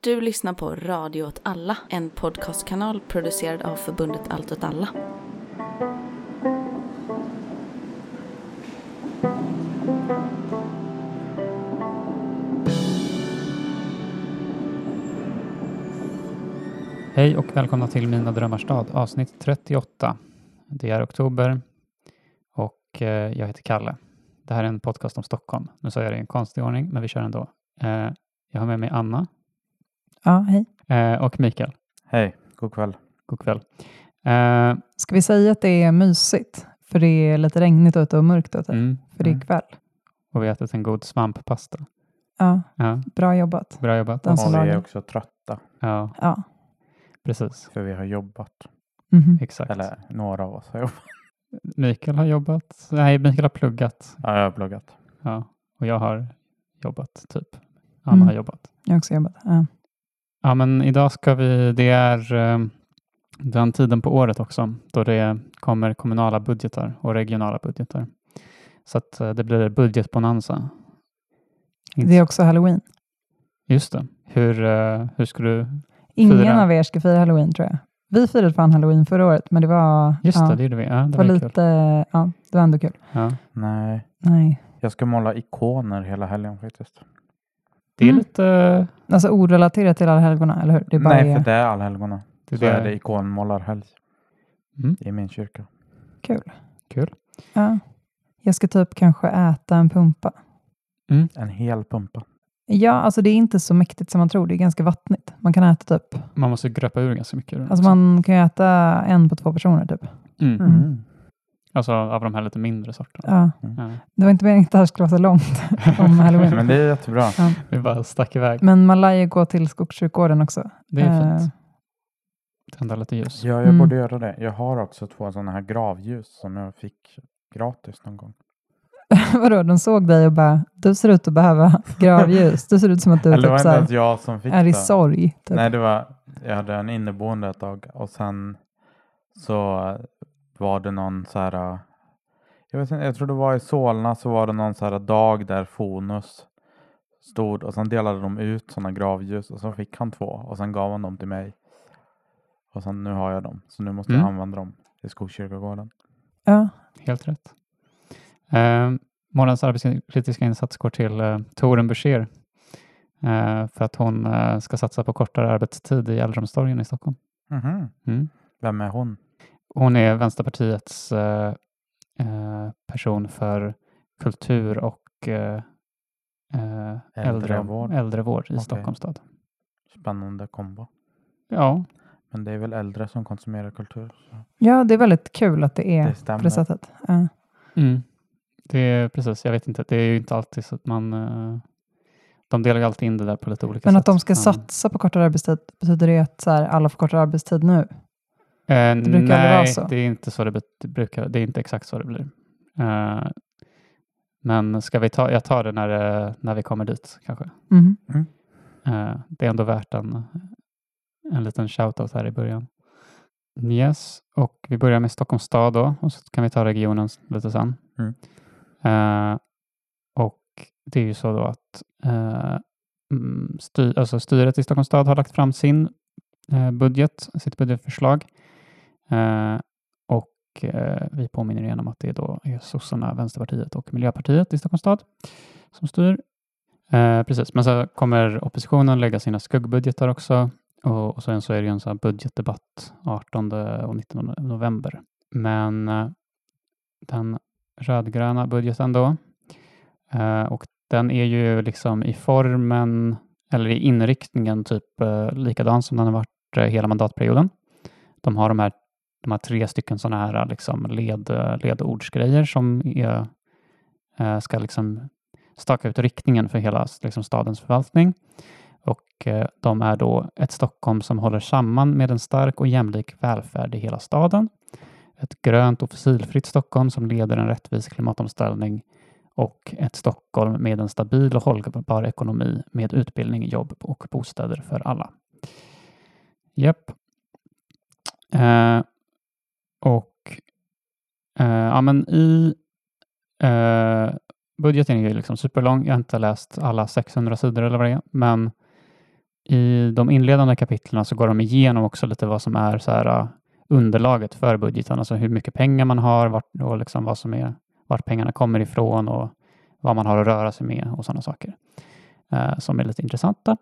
Du lyssnar på Radio åt alla, en podcastkanal producerad av förbundet Allt åt alla. Hej och välkomna till Mina drömmars stad, avsnitt 38. Det är oktober och jag heter Kalle. Det här är en podcast om Stockholm. Nu sa jag det i en konstig ordning, men vi kör ändå. Jag har med mig Anna. Ja, hej. Och Mikael. Hej, god kväll. God kväll. Ska vi säga att det är mysigt? För det är lite regnigt ute och mörkt ute. För det är kväll. Och vi har ätit en god svamppasta. Ja, Ja. Bra jobbat. Bra jobbat. Den som Och vi är lagar. också trötta, Ja. Precis. för vi har jobbat. Mhm. Exakt. Eller några av oss har jobbat. Mikael har jobbat. Nej, Mikael har pluggat. Ja, jag har pluggat. Ja. Och jag har jobbat, typ. Anna har jobbat. Jag har också jobbat. Ja. Ja, men idag ska vi, det är den tiden på året också då det kommer kommunala budgetar och regionala budgetar. Så att det blir budgetbonanza. Det är också Halloween. Just det. Hur ska du Ingen fira? av er ska fira Halloween, tror jag. Vi firade fan Halloween förra året, men det var... Just det, det gjorde vi. Ja, det var lite... kul. Ja, det var ändå kul. Ja. Nej. Jag ska måla ikoner hela helgen faktiskt. Det är lite... Alltså orelaterat till alla helgona, eller hur? Det är bara Nej, för det är allhelgona. Det Så är det ikonmålarhelg i min kyrka. Kul. Ja. Jag ska typ kanske äta en pumpa. En hel pumpa. Ja, alltså det är inte så mäktigt som man tror. Det är ganska vattnigt. Man kan äta typ... Man måste gröpa ur ganska mycket. Alltså man kan ju äta en på 2 personer typ. Alltså av de här lite mindre sorterna. Ja. Ja. Det var inte meningen att det här skulle vara så långt om Halloween. Men det är jättebra. Ja. Vi bara stack iväg. Men man lär ju gå till Skogskyrkogården också. Det är fint. Tända lite ljus. Ja, jag borde göra det. Jag har också 2 sådana här gravljus som jag fick gratis någon gång. Vadå, de såg dig och bara, du ser ut att behöva gravljus. Du ser ut som att du Eller det var typ inte såhär, ens jag som fick är i det. sorg. Typ. Nej, jag hade en inneboende ett tag och sen så var det någon så här, jag vet inte, jag tror det var i Solna, så var det någon så här dag där Fonus stod och sen delade de ut sådana gravljus och så fick han 2 och sen gav han dem till mig. Och sen nu har jag dem, så nu måste jag använda dem i Skogskyrkogården. Ja. Helt rätt. Morgonens arbetskritiska insats går till Torun Boucher för att hon ska satsa på kortare arbetstid i äldreomsorgen i Stockholm. Vem är hon? Hon är Vänsterpartiets person för kultur och äldrevård i Stockholms stad. Spännande kombo. Ja. Men det är väl äldre som konsumerar kultur. Så. Ja, det är väldigt kul att det är Det stämmer. på det sättet. Ja. Det är precis, jag vet inte. Det är ju inte alltid så att de delar ju alltid in det där på lite olika sätt. Men att de ska satsa på kortare arbetstid, betyder det att så här, alla får kortare arbetstid nu? Det brukar aldrig vara så. Det är inte så det brukar. Det är inte exakt så det blir. Men ska vi jag tar det när vi kommer dit kanske. Det är ändå värt en liten shoutout här i början. Yes, och vi börjar med Stockholms stad då och så kan vi ta regionen lite sen. Och det är ju så då att styret i Stockholms stad har lagt fram sitt budgetförslag. Och vi påminner igen om att det då är Sossarna, Vänsterpartiet och Miljöpartiet i Stockholms stad som styr. Precis, men så kommer oppositionen lägga sina skuggbudgetar också. Och sen så är det en sån här budgetdebatt 18 och 19 november. Men den rödgröna budgeten då. Och den är ju liksom i formen eller i inriktningen typ likadan som den har varit hela mandatperioden. De har de här 3 stycken sådana här liksom ledordsgrejer som ska liksom staka ut riktningen för hela liksom stadens förvaltning. Och de är då ett Stockholm som håller samman med en stark och jämlik välfärd i hela staden. Ett grönt och fossilfritt Stockholm som leder en rättvis klimatomställning. Och ett Stockholm med en stabil och hållbar ekonomi med utbildning, jobb och bostäder för alla. Japp. Men i budgeten är ju liksom superlång. Jag har inte läst alla 600 sidor eller vad det är. Men i i de inledande kapitlen så går de igenom också lite vad som är så här, underlaget för budgeten. Alltså hur mycket pengar man har och liksom vart pengarna kommer ifrån och vad man har att röra sig med och sådana saker som är lite intressanta.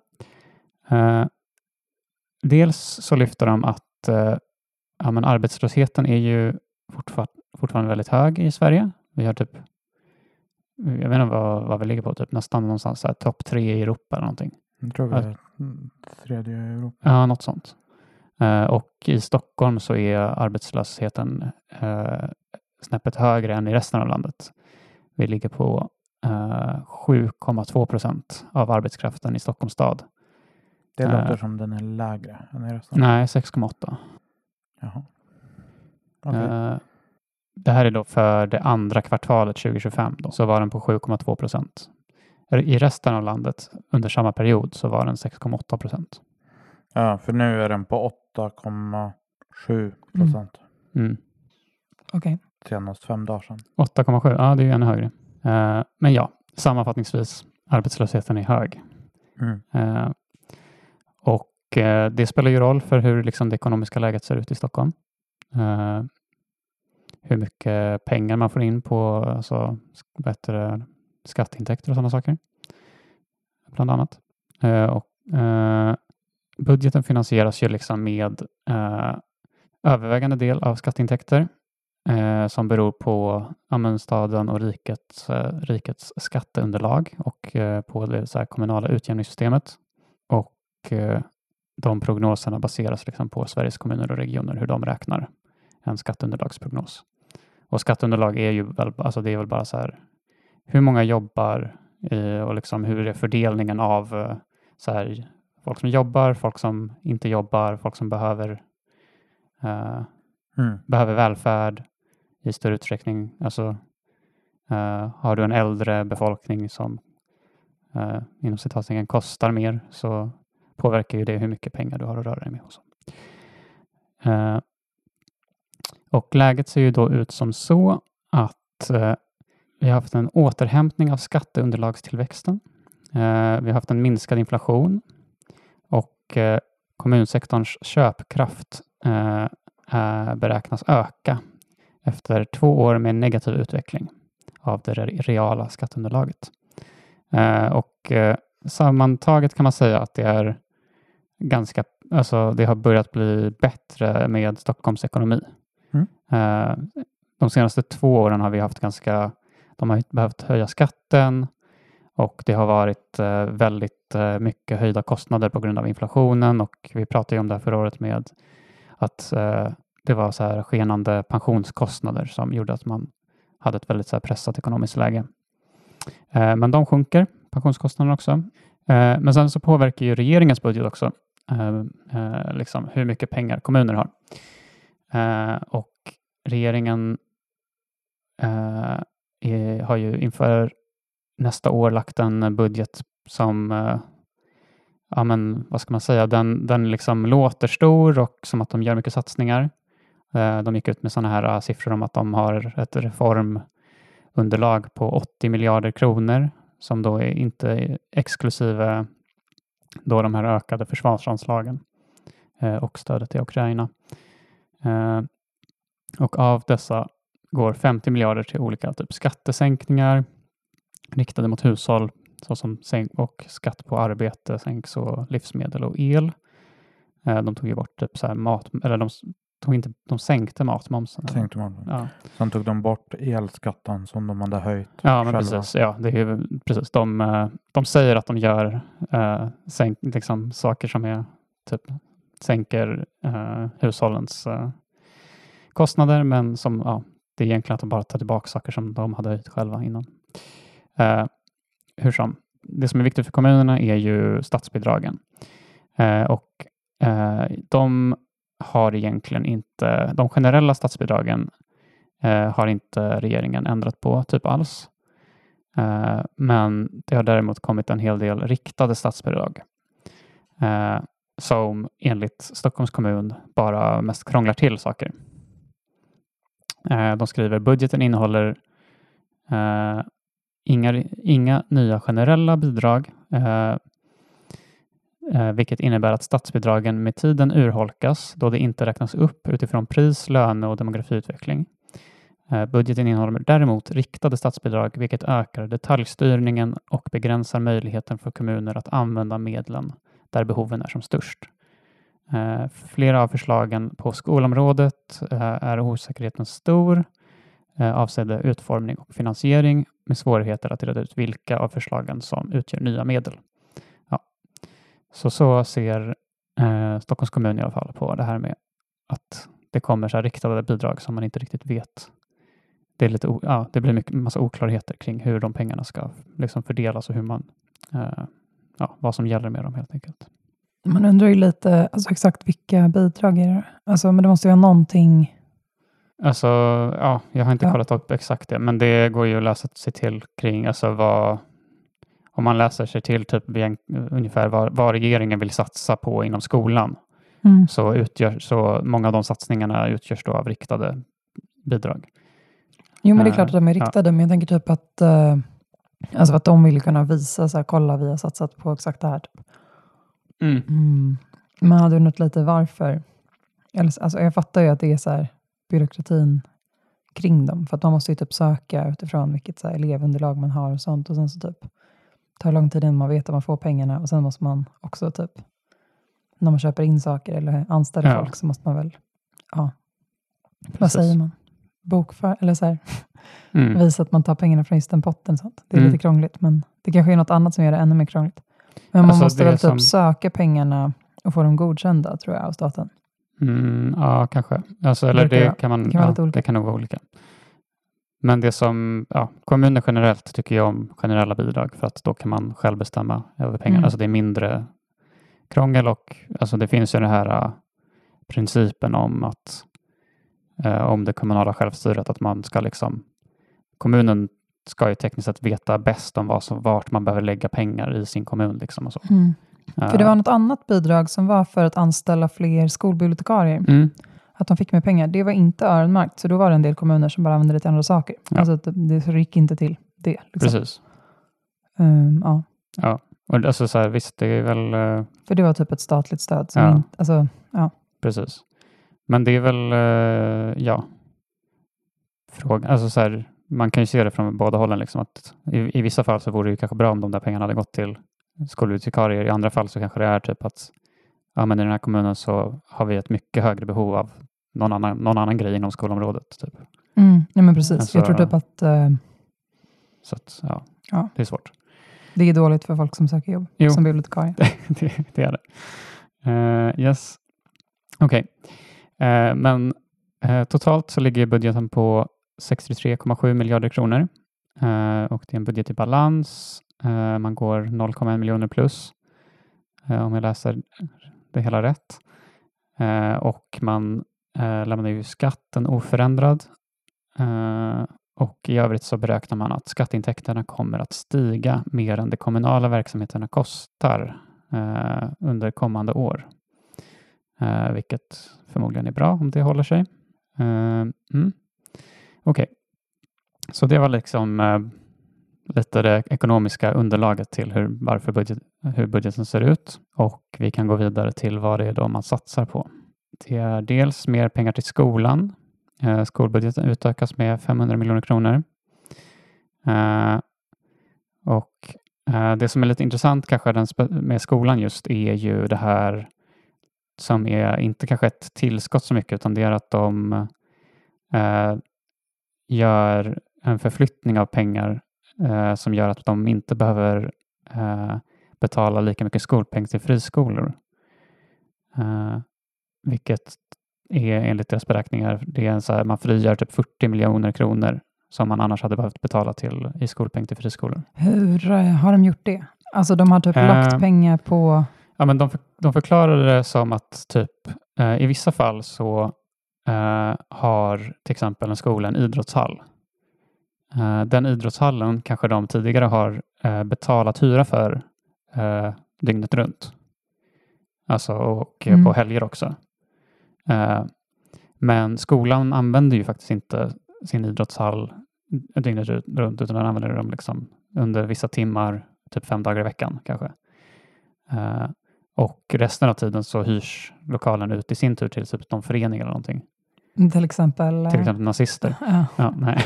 Dels så lyfter de att men arbetslösheten är ju fortfarande väldigt hög i Sverige. Vi har typ, jag vet inte vad vi ligger på, typ nästan någonstans topp 3 i Europa eller någonting. Jag tror vi är tredje i Europa. Ja, något sånt. Och i Stockholm så är arbetslösheten snäppet högre än i resten av landet. Vi ligger på 7,2% av arbetskraften i Stockholms stad. Det låter som den är lägre än i resten. Nej, 6,8. Jaha. Okay. Det här är då för det andra kvartalet 2025. Då, så var den på 7,2%. I resten av landet under samma period så var den 6,8%. Ja, för nu är den på 8,7%. Okej. Senast 5 dagar sedan. 8,7, ja det är ju ännu högre. Men ja, sammanfattningsvis, arbetslösheten är hög. Och det spelar ju roll för hur liksom det ekonomiska läget ser ut i Stockholm. Hur mycket pengar man får in på alltså, bättre skatteintäkter och sådana saker. Bland annat. Budgeten finansieras ju liksom med övervägande del av skatteintäkter som beror på staden och rikets skatteunderlag och på det så här kommunala utjämningssystemet. Och de prognoserna baseras liksom på Sveriges kommuner och regioner, hur de räknar en skatteunderlagsprognos. Och skatteunderlag är ju väl, alltså det är väl bara så här hur många jobbar och liksom hur är fördelningen av så här, folk som jobbar, folk som inte jobbar, folk som behöver välfärd i större utsträckning. Alltså har du en äldre befolkning som inom citattecken kostar mer så påverkar ju det hur mycket pengar du har att röra dig med. Och så. Och läget ser ju då ut som så att vi har haft en återhämtning av skatteunderlagstillväxten. Vi har haft en minskad inflation och kommunsektorns köpkraft beräknas öka efter 2 år med negativ utveckling av det reala skatteunderlaget. Och sammantaget kan man säga att det är det har börjat bli bättre med Stockholms ekonomi. De senaste 2 åren har vi haft de har behövt höja skatten och det har varit väldigt mycket höjda kostnader på grund av inflationen, och vi pratade ju om det här förra året med att det var så här skenande pensionskostnader som gjorde att man hade ett väldigt så här pressat ekonomiskt läge. Men de sjunker, pensionskostnaderna också. Men sen så påverkar ju regeringens budget också liksom hur mycket pengar kommuner har. Och regeringen har ju inför nästa år lagt en budget som vad ska man säga, den liksom låter stor och som att de gör mycket satsningar. De gick ut med sådana här siffror om att de har ett reformunderlag på 80 miljarder kronor som då är inte exklusive då de här ökade försvarsanslagen och stödet till Ukraina. Och av dessa går 50 miljarder till olika typ skattesänkningar riktade mot hushåll, såsom och skatt på arbete sänks och livsmedel och el. De tog ju bort typ så här de sänkte matmomsen. Ja. Sen tog de bort elskatten som de hade höjt. Ja, men precis. Ja, det är precis. De säger att de gör liksom saker som är typ sänker hushållens kostnader, men som det är egentligen att de bara tar tillbaka saker som de hade höjt själva innan. Hur som. Det som är viktigt för kommunerna är ju statsbidragen. Och de har egentligen inte, de generella statsbidragen har inte regeringen ändrat på typ alls. Men det har däremot kommit en hel del riktade statsbidrag som enligt Stockholms kommun bara mest krånglar till saker. De skriver budgeten innehåller inga nya generella bidrag vilket innebär att statsbidragen med tiden urholkas då det inte räknas upp utifrån pris, löne och demografiutveckling. Budgeten innehåller däremot riktade statsbidrag, vilket ökar detaljstyrningen och begränsar möjligheten för kommuner att använda medlen där behoven är som störst. Flera av förslagen på skolområdet är osäkerheten stor avseende utformning och finansiering med svårigheter att reda ut vilka av förslagen som utgör nya medel. Ja. Så ser Stockholms kommun i alla fall på det här med att det kommer så här riktade bidrag som man inte riktigt vet. Det är lite det blir massa oklarheter kring hur de pengarna ska liksom fördelas och hur man vad som gäller med dem helt enkelt. Man undrar ju lite exakt vilka bidrag är det? Men det måste ju vara någonting. Jag har inte kollat upp exakt det, men det går ju att läsa sig till kring om man läser sig till typ ungefär vad regeringen vill satsa på inom skolan. Så många av de satsningarna utgörs då av riktade bidrag. Jo, men det är klart att de är riktade, men jag tänker typ att de vill kunna visa kolla, vi har satsat på exakt det här typ. Man hade undrat lite varför. Jag fattar ju att det är så här byråkratin kring dem, för att man måste ju typ söka utifrån vilket så här elevunderlag man har och sånt, och sen så typ tar lång tid innan man vet att man får pengarna, och sen måste man också typ när man köper in saker eller anställer folk så måste man väl vad säger man? Bokför eller så här visa att man tar pengarna från just den potten, sånt. Det är lite krångligt, men det kanske är något annat som gör det ännu mer krångligt. Men man måste väl typ söka pengarna och få dem godkända, tror jag, av staten. Ja, kanske. Det kan nog vara olika. Men det som kommuner generellt tycker jag om generella bidrag, för att då kan man själv bestämma över pengarna. Det är mindre krångel, och det finns ju den här principen om att om det kommunala självstyret, att man ska kommunen ska ju tekniskt sett veta bäst om vart man behöver lägga pengar i sin kommun liksom och så. För det var något annat bidrag som var för att anställa fler skolbibliotekarier. Att de fick mer pengar. Det var inte öronmärkt, så då var det en del kommuner som bara använde det till andra saker. Det gick inte till det. Liksom. Precis. Och visst, det är väl... För det var typ ett statligt stöd. Som Precis. Men det är väl, frågan. Man kan ju se det från båda hållen. Liksom, att i vissa fall så vore det ju kanske bra om de där pengarna hade gått till skolbibliotekarier. I andra fall så kanske det är typ att men i den här kommunen så har vi ett mycket högre behov av någon annan grej inom skolområdet. Typ. Nej, men precis. Jag tror typ att... Så att, det är svårt. Det är dåligt för folk som söker jobb som bibliotekarie. det är det. Yes. Okej. Men totalt så ligger budgeten på 63,7 miljarder kronor. Och det är en budget i balans. Man går 0,1 miljoner plus. Om jag läser det hela rätt. Och man lämnar ju skatten oförändrad. Och i övrigt så beräknar man att skatteintäkterna kommer att stiga mer än de kommunala verksamheterna kostar under kommande år. Vilket förmodligen är bra om det håller sig. Okej. Så det var lite det ekonomiska underlaget till hur budgeten ser ut. Och vi kan gå vidare till vad det är då man satsar på. Det är dels mer pengar till skolan. Skolbudgeten utökas med 500 miljoner kronor. Och det som är lite intressant kanske med skolan just är ju det här som är inte kanske ett tillskott så mycket, utan det är att de gör en förflyttning av pengar som gör att de inte behöver betala lika mycket skolpeng till friskolor. Vilket är enligt deras beräkningar, det är man frigör typ 40 miljoner kronor som man annars hade behövt betala i skolpeng till friskolor. Hur har de gjort det? Alltså de har typ lagt pengar på... Ja, men de förklarar det som att typ i vissa fall så har till exempel en skola en idrottshall. Den idrottshallen kanske de tidigare har betalat hyra för dygnet runt. Alltså och på helger också. Men skolan använder ju faktiskt inte sin idrottshall dygnet runt, utan den använder dem under vissa timmar, typ 5 dagar i veckan kanske. Och resten av tiden så hyrs lokalen ut i sin tur till typ någon förening eller någonting. Till exempel nazister. Ja. Ja, nej.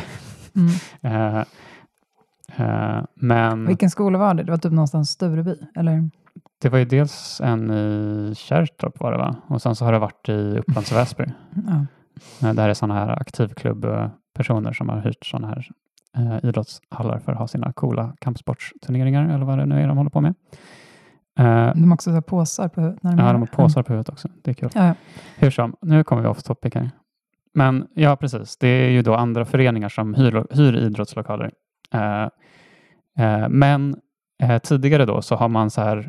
Men Vilken skola var det? Det var typ någonstans Stureby, eller? det var ju dels en i Kärrtorp var det, va? Och sen så har det varit i Upplands Väsby. Ja. Där är sådana här aktivklubbpersoner som har hyrt sådana här idrottshallar för att ha sina coola kampsportsturneringar eller vad det nu är de håller på med. De har också så här påsar på huvudet. Ja, de har påsar på huvudet också. Det är kul. Ja. Hur som, nu kommer vi off topic här. Men ja, precis. Det är ju då andra föreningar som hyr idrottslokaler. Men tidigare då så har man så här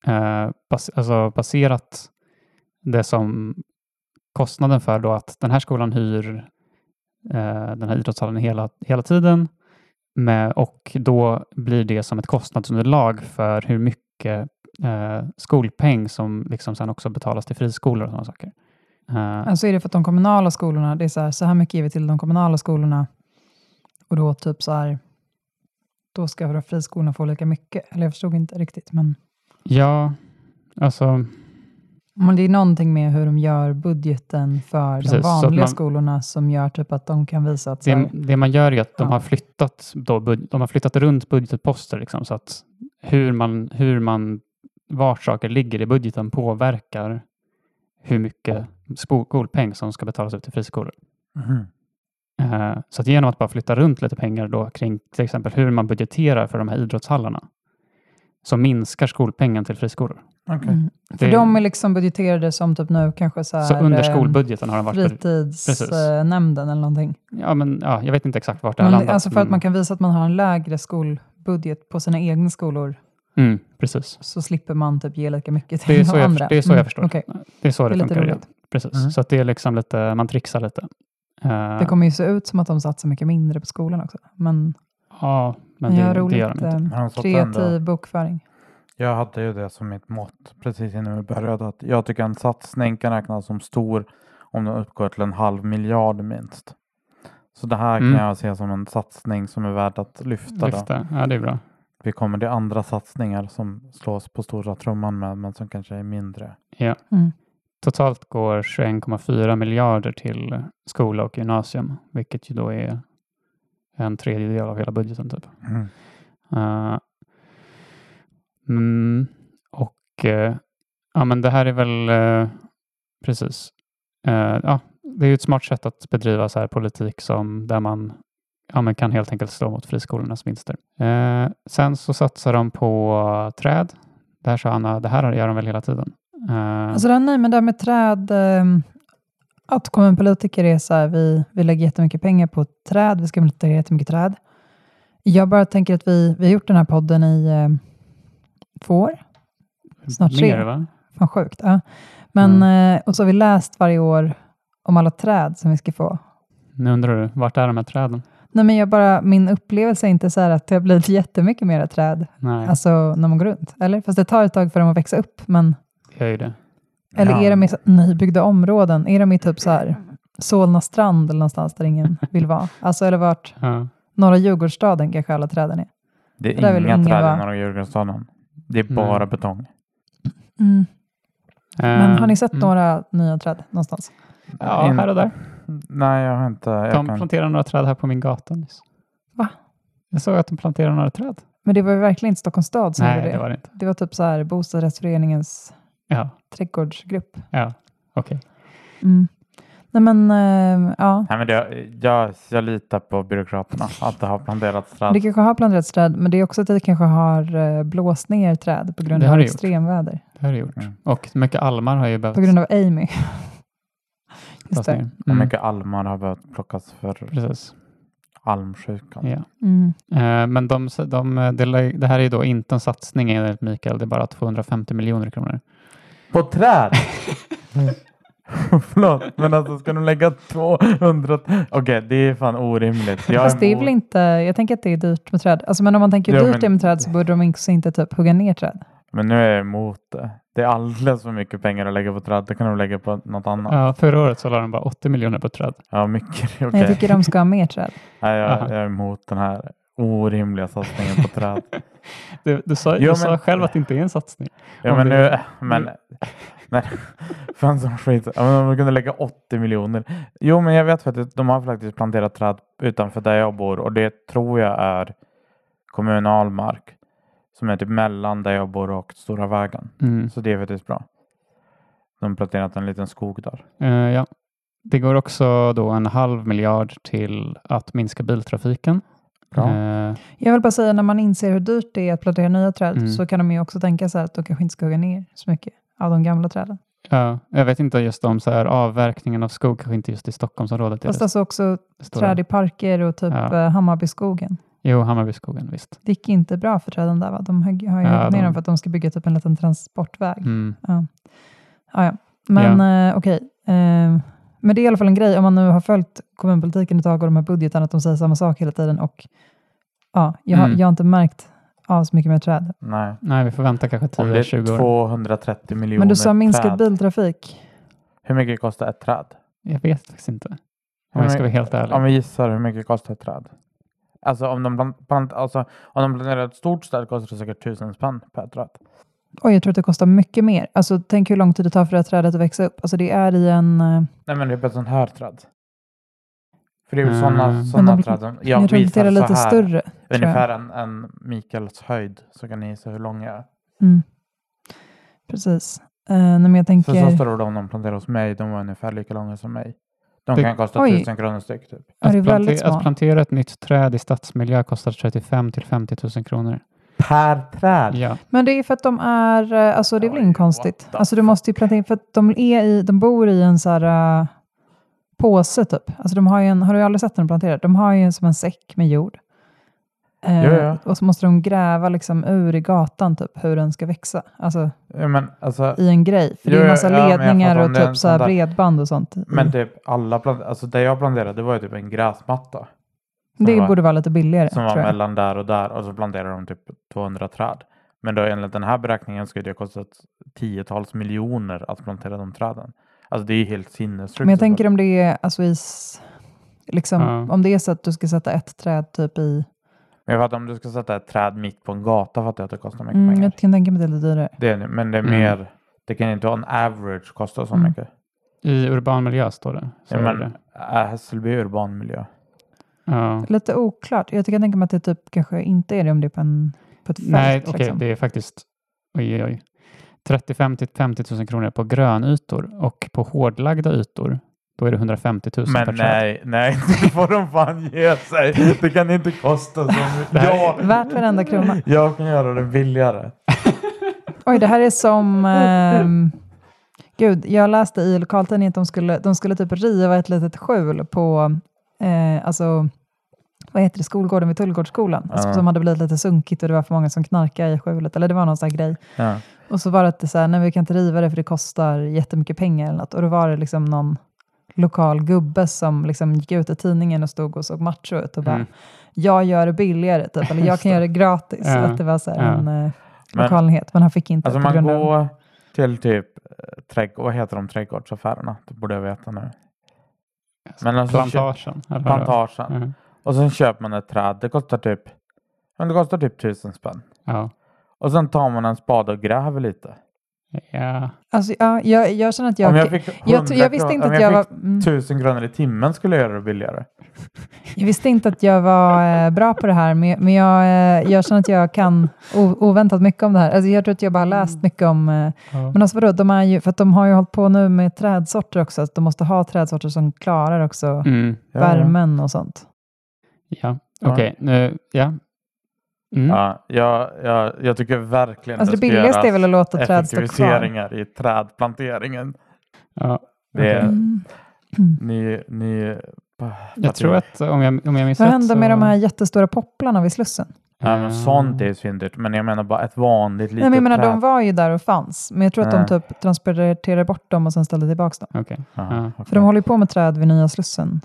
baserat det som kostnaden för då att den här skolan hyr den här idrottshallen hela tiden. Och då blir det som ett kostnadsunderlag för hur mycket skolpeng som liksom sen också betalas till friskolor och sådana saker. Alltså är det för att de kommunala skolorna, det är så här mycket ger vi till de kommunala skolorna och då typ så här, då ska våra friskolorna få lika mycket. Eller jag förstod inte riktigt, men ja, alltså men det är någonting med hur de gör budgeten för precis, de vanliga så skolorna som gör typ att de kan visa att det man gör är att de har flyttat runt budgetposter liksom, så att hur man vart saker ligger i budgeten påverkar hur mycket skolpeng som ska betalas ut till friskolor. Så att genom att bara flytta runt lite pengar då kring till exempel hur man budgeterar för de här idrottshallarna så minskar skolpengen till friskolor. Okay. För de är liksom budgeterade som typ nu kanske så här, så under skolbudgeten har de varit fritidsnämnden eller någonting. Ja, men jag vet inte exakt vart det har landat. Alltså för att man kan visa att man har en lägre skolbudget på sina egna skolor. Precis. Så slipper man typ ge lika mycket till de andra. Det är så jag förstår. Okay. Det är så det funkar. Roligt. Precis. Så att det är liksom lite, man trixar lite. Det kommer ju se ut som att de satsar mycket mindre på skolan också. Men ja, men det gör de inte. Kreativ bokföring. Jag hade ju det som mitt mått precis innan vi började. Att jag tycker en satsning kan räknas som stor om den uppgår till 500 miljoner minst. Så det här kan jag se som en satsning som är värd att lyfta. Ja, det är bra. Vi kommer till andra satsningar som slås på stora trumman med, men som kanske är mindre. Ja. Totalt går 21,4 miljarder till skola och gymnasium, vilket ju då är en tredjedel av hela budgeten typ. Ja, men det här är väl precis. Det är ju ett smart sätt att bedriva så här politik där man kan helt enkelt slå mot friskolornas vinster. Sen så satsar de på träd. Det här sa Anna, det här gör de väl hela tiden. Alltså men det här med träd, att kommunpolitiker är så här, vi lägger jättemycket pengar på träd, vi ska multiplicera jättemycket träd. Jag bara tänker att vi har gjort den här podden i 2 år. Snart 3. Mer, va? Fan sjukt, ja. Men, och så har vi läst varje år om alla träd som vi ska få. Nu undrar du, vart är de här träden? Nej, men min upplevelse är inte så här att det har blivit jättemycket mera träd. Nej. Alltså när man går runt. Eller? Fast det tar ett tag för dem att växa upp. Men gör ju det. eller är de i nybyggda områden? Är de i typ så här Solna strand eller någonstans där ingen vill vara? Alltså eller vart? Norra Djurgårdsstaden kanske alla träden är. Det är inga träd i Norra Djurgårdsstaden. Det är bara betong. Men har ni sett några nya träd någonstans? Ja, här och där. Nej, jag har inte. De planterar några träd här på min gata nyss. Va? Jag såg att de planterar några träd. Men det var ju verkligen inte Stockholms stad som gjorde det. Det var det inte. Det var typ så här bostadsrättsföreningens trädgårdsgrupp. Ja, okej. Nej men, ja. Nej, men jag litar på byråkraterna att det har planterats träd. Det kanske har planterats träd, men det är också att det kanske har blåst ner träd på grund av extremväder. Det har det gjort. Och mycket almar har ju behövt... På grund av Amy. Just det. Och mycket almar har behövt plockas för almsjukan. Ja. Men det här är då inte en satsning enligt Mikael, det är bara 250 miljoner kronor. På träd? Förlåt, men alltså ska de lägga 200... Okej, det är fan orimligt. Fast det är väl inte... Jag tänker att det är dyrt med träd. Alltså, men om man tänker dyrt med träd så borde de inte typ hugga ner träd. Men nu är jag emot det. Det är alldeles för mycket pengar att lägga på träd. Det kan de lägga på något annat. Ja, förra året så la de bara 80 miljoner på träd. Ja, mycket. Okay. Jag tycker de ska ha mer träd. Nej, jag är emot den här orimliga satsningen på träd. Du sa själv att det inte är en satsning. Ja, men fan som skit. Om de kunde lägga 80 miljoner. Jo, men jag vet faktiskt att de har faktiskt planterat träd utanför där jag bor. Och det tror jag är kommunal mark. Som är typ mellan där jag bor och Stora vägen. Så det är faktiskt bra. De har planterat en liten skog där. Ja. Det går också då 1,5 miljard till att minska biltrafiken. Jag vill bara säga, när man inser hur dyrt det är att plantera nya träd så kan de ju också tänka sig att de kanske inte ska hugga ner så mycket av de gamla träden. Ja, jag vet inte just om så här avverkningen av skog, kanske inte just i Stockholmsområdet. Fast alltså också träd i parker och typ Hammarbyskogen. Jo, Hammarbyskogen, visst. Det gick inte bra för träden där, va? De har ju huggt ner dem för att de ska bygga typ en liten transportväg. Ja. Men okej. Men det är i alla fall en grej, om man nu har följt kommunpolitiken ett tag och de här budgetarna, att de säger samma sak hela tiden. Och jag har inte märkt av så mycket med träd. Nej, vi får vänta kanske 10-20 år. 230 miljoner. Men du sa minskad biltrafik. Hur mycket kostar ett träd? Jag vet faktiskt inte. Om jag ska vara helt ärlig. Om vi gissar, hur mycket kostar ett träd? Alltså om de planerar ett stort träd kostar det säkert 1000 spänn per träd. Jag tror att det kostar mycket mer. Alltså tänk hur lång tid det tar för det här trädet att växa upp. Alltså det är i en... Nej, men det är bara sån här träd. För det är ju sådana träd. Jag tror att det är lite större. Ungefär en Mikaels höjd. Så kan ni gissa hur lång jag är. Precis. Men jag tänker... För så står det om de planterar hos mig. De var ungefär lika långa som mig. De kan kosta 1000 kronor styck. Typ. Att plantera ett nytt träd i stadsmiljö kostar 35 till 50 000 kronor. Per träd? Ja. Men det är för att de är... Alltså det är väl inkonstigt. Alltså du måste ju plantera... För att de bor i en så här... påse typ. Alltså de har ju har du aldrig sett den planterad? De har ju som en säck med jord. Och så måste de gräva liksom ur i gatan typ hur den ska växa. Alltså, i en grej. För det är en massa ledningar och typ så här bredband och sånt. Men typ alltså det jag planterade, det var ju typ en gräsmatta. Det borde vara lite billigare. Som var mellan där och där. Och så planterade de typ 200 träd. Men då enligt den här beräkningen skulle det kostat 10-tals miljoner att plantera de träden. Alltså det är helt sinnessjukt. Men jag tänker om det är alltså om det är så att du ska sätta ett träd typ i... Men jag fattar, om du ska sätta ett träd mitt på en gata för att det kostar mycket pengar. Jag kan tänka mig det är lite dyrare. Men det är mer... Det kan inte ha en average kosta så mycket. I urban miljö står det. Så Hässelby urban miljö. Ja. Lite oklart. Jag kan tänka mig att det typ kanske inte är det om det är på ett fält. Nej, okej. Det är faktiskt... Oj. 35 till 50 000 kronor på grönytor. Och på hårdlagda ytor, då är det 150 000 per träd. Nej, det får de fan ge sig. Det kan inte kosta så mycket. Värt varenda krona. Jag kan göra det billigare. Oj, det här är som... jag läste i lokaltidningen att de skulle typ riva ett litet skjul på... vad heter det? Skolgården vid Tullgårdsskolan. Alltså, som hade blivit lite sunkigt och det var för många som knarkade i skjulet. Eller det var någon sån här grej. Ja. Och så var det så här, nej vi kan inte riva det för det kostar jättemycket pengar eller något. Och då var det liksom någon lokal gubbe som liksom gick ut i tidningen och stod och såg macho ut och bara, jag gör det billigare typ. Eller jag kan göra det gratis. Så att det var så här en lokalnyhet. Men han fick inte. Alltså man går till typ vad heter de trädgårdsaffärerna? Det borde jag veta nu. Men alltså, plantagen. Och sen köper man ett träd. Det kostar typ 1000 spänn. Ja. Och sen tar man en spade och gräver lite. Ja. Alltså, jag känner att jag... Om jag fick jag visste inte att jag var... 1000 kronor i timmen skulle jag göra det billigare. Jag visste inte att jag var bra på det här. Men jag känner att jag kan oväntat mycket om det här. Alltså, jag tror att jag bara har läst mycket om... Men alltså vadå, för att de har ju hållit på nu med trädsorter också. Att de måste ha trädsorter som klarar också värmen och sånt. Ja, okej. Jag tycker verkligen alltså det billigaste är väl att låta träd stå kvar. Effektiviseringar i trädplanteringen. Ja, det är jag tror att om jag minns vad hände med de här jättestora popplarna vid Slussen? Ja, men sånt är svindyrt. Men jag menar bara ett vanligt litet jag menar, de var ju där och fanns. Men jag tror att de typ transporterade bort dem och sen ställde tillbaka dem. Okay. För de håller ju på med träd vid nya Slussen.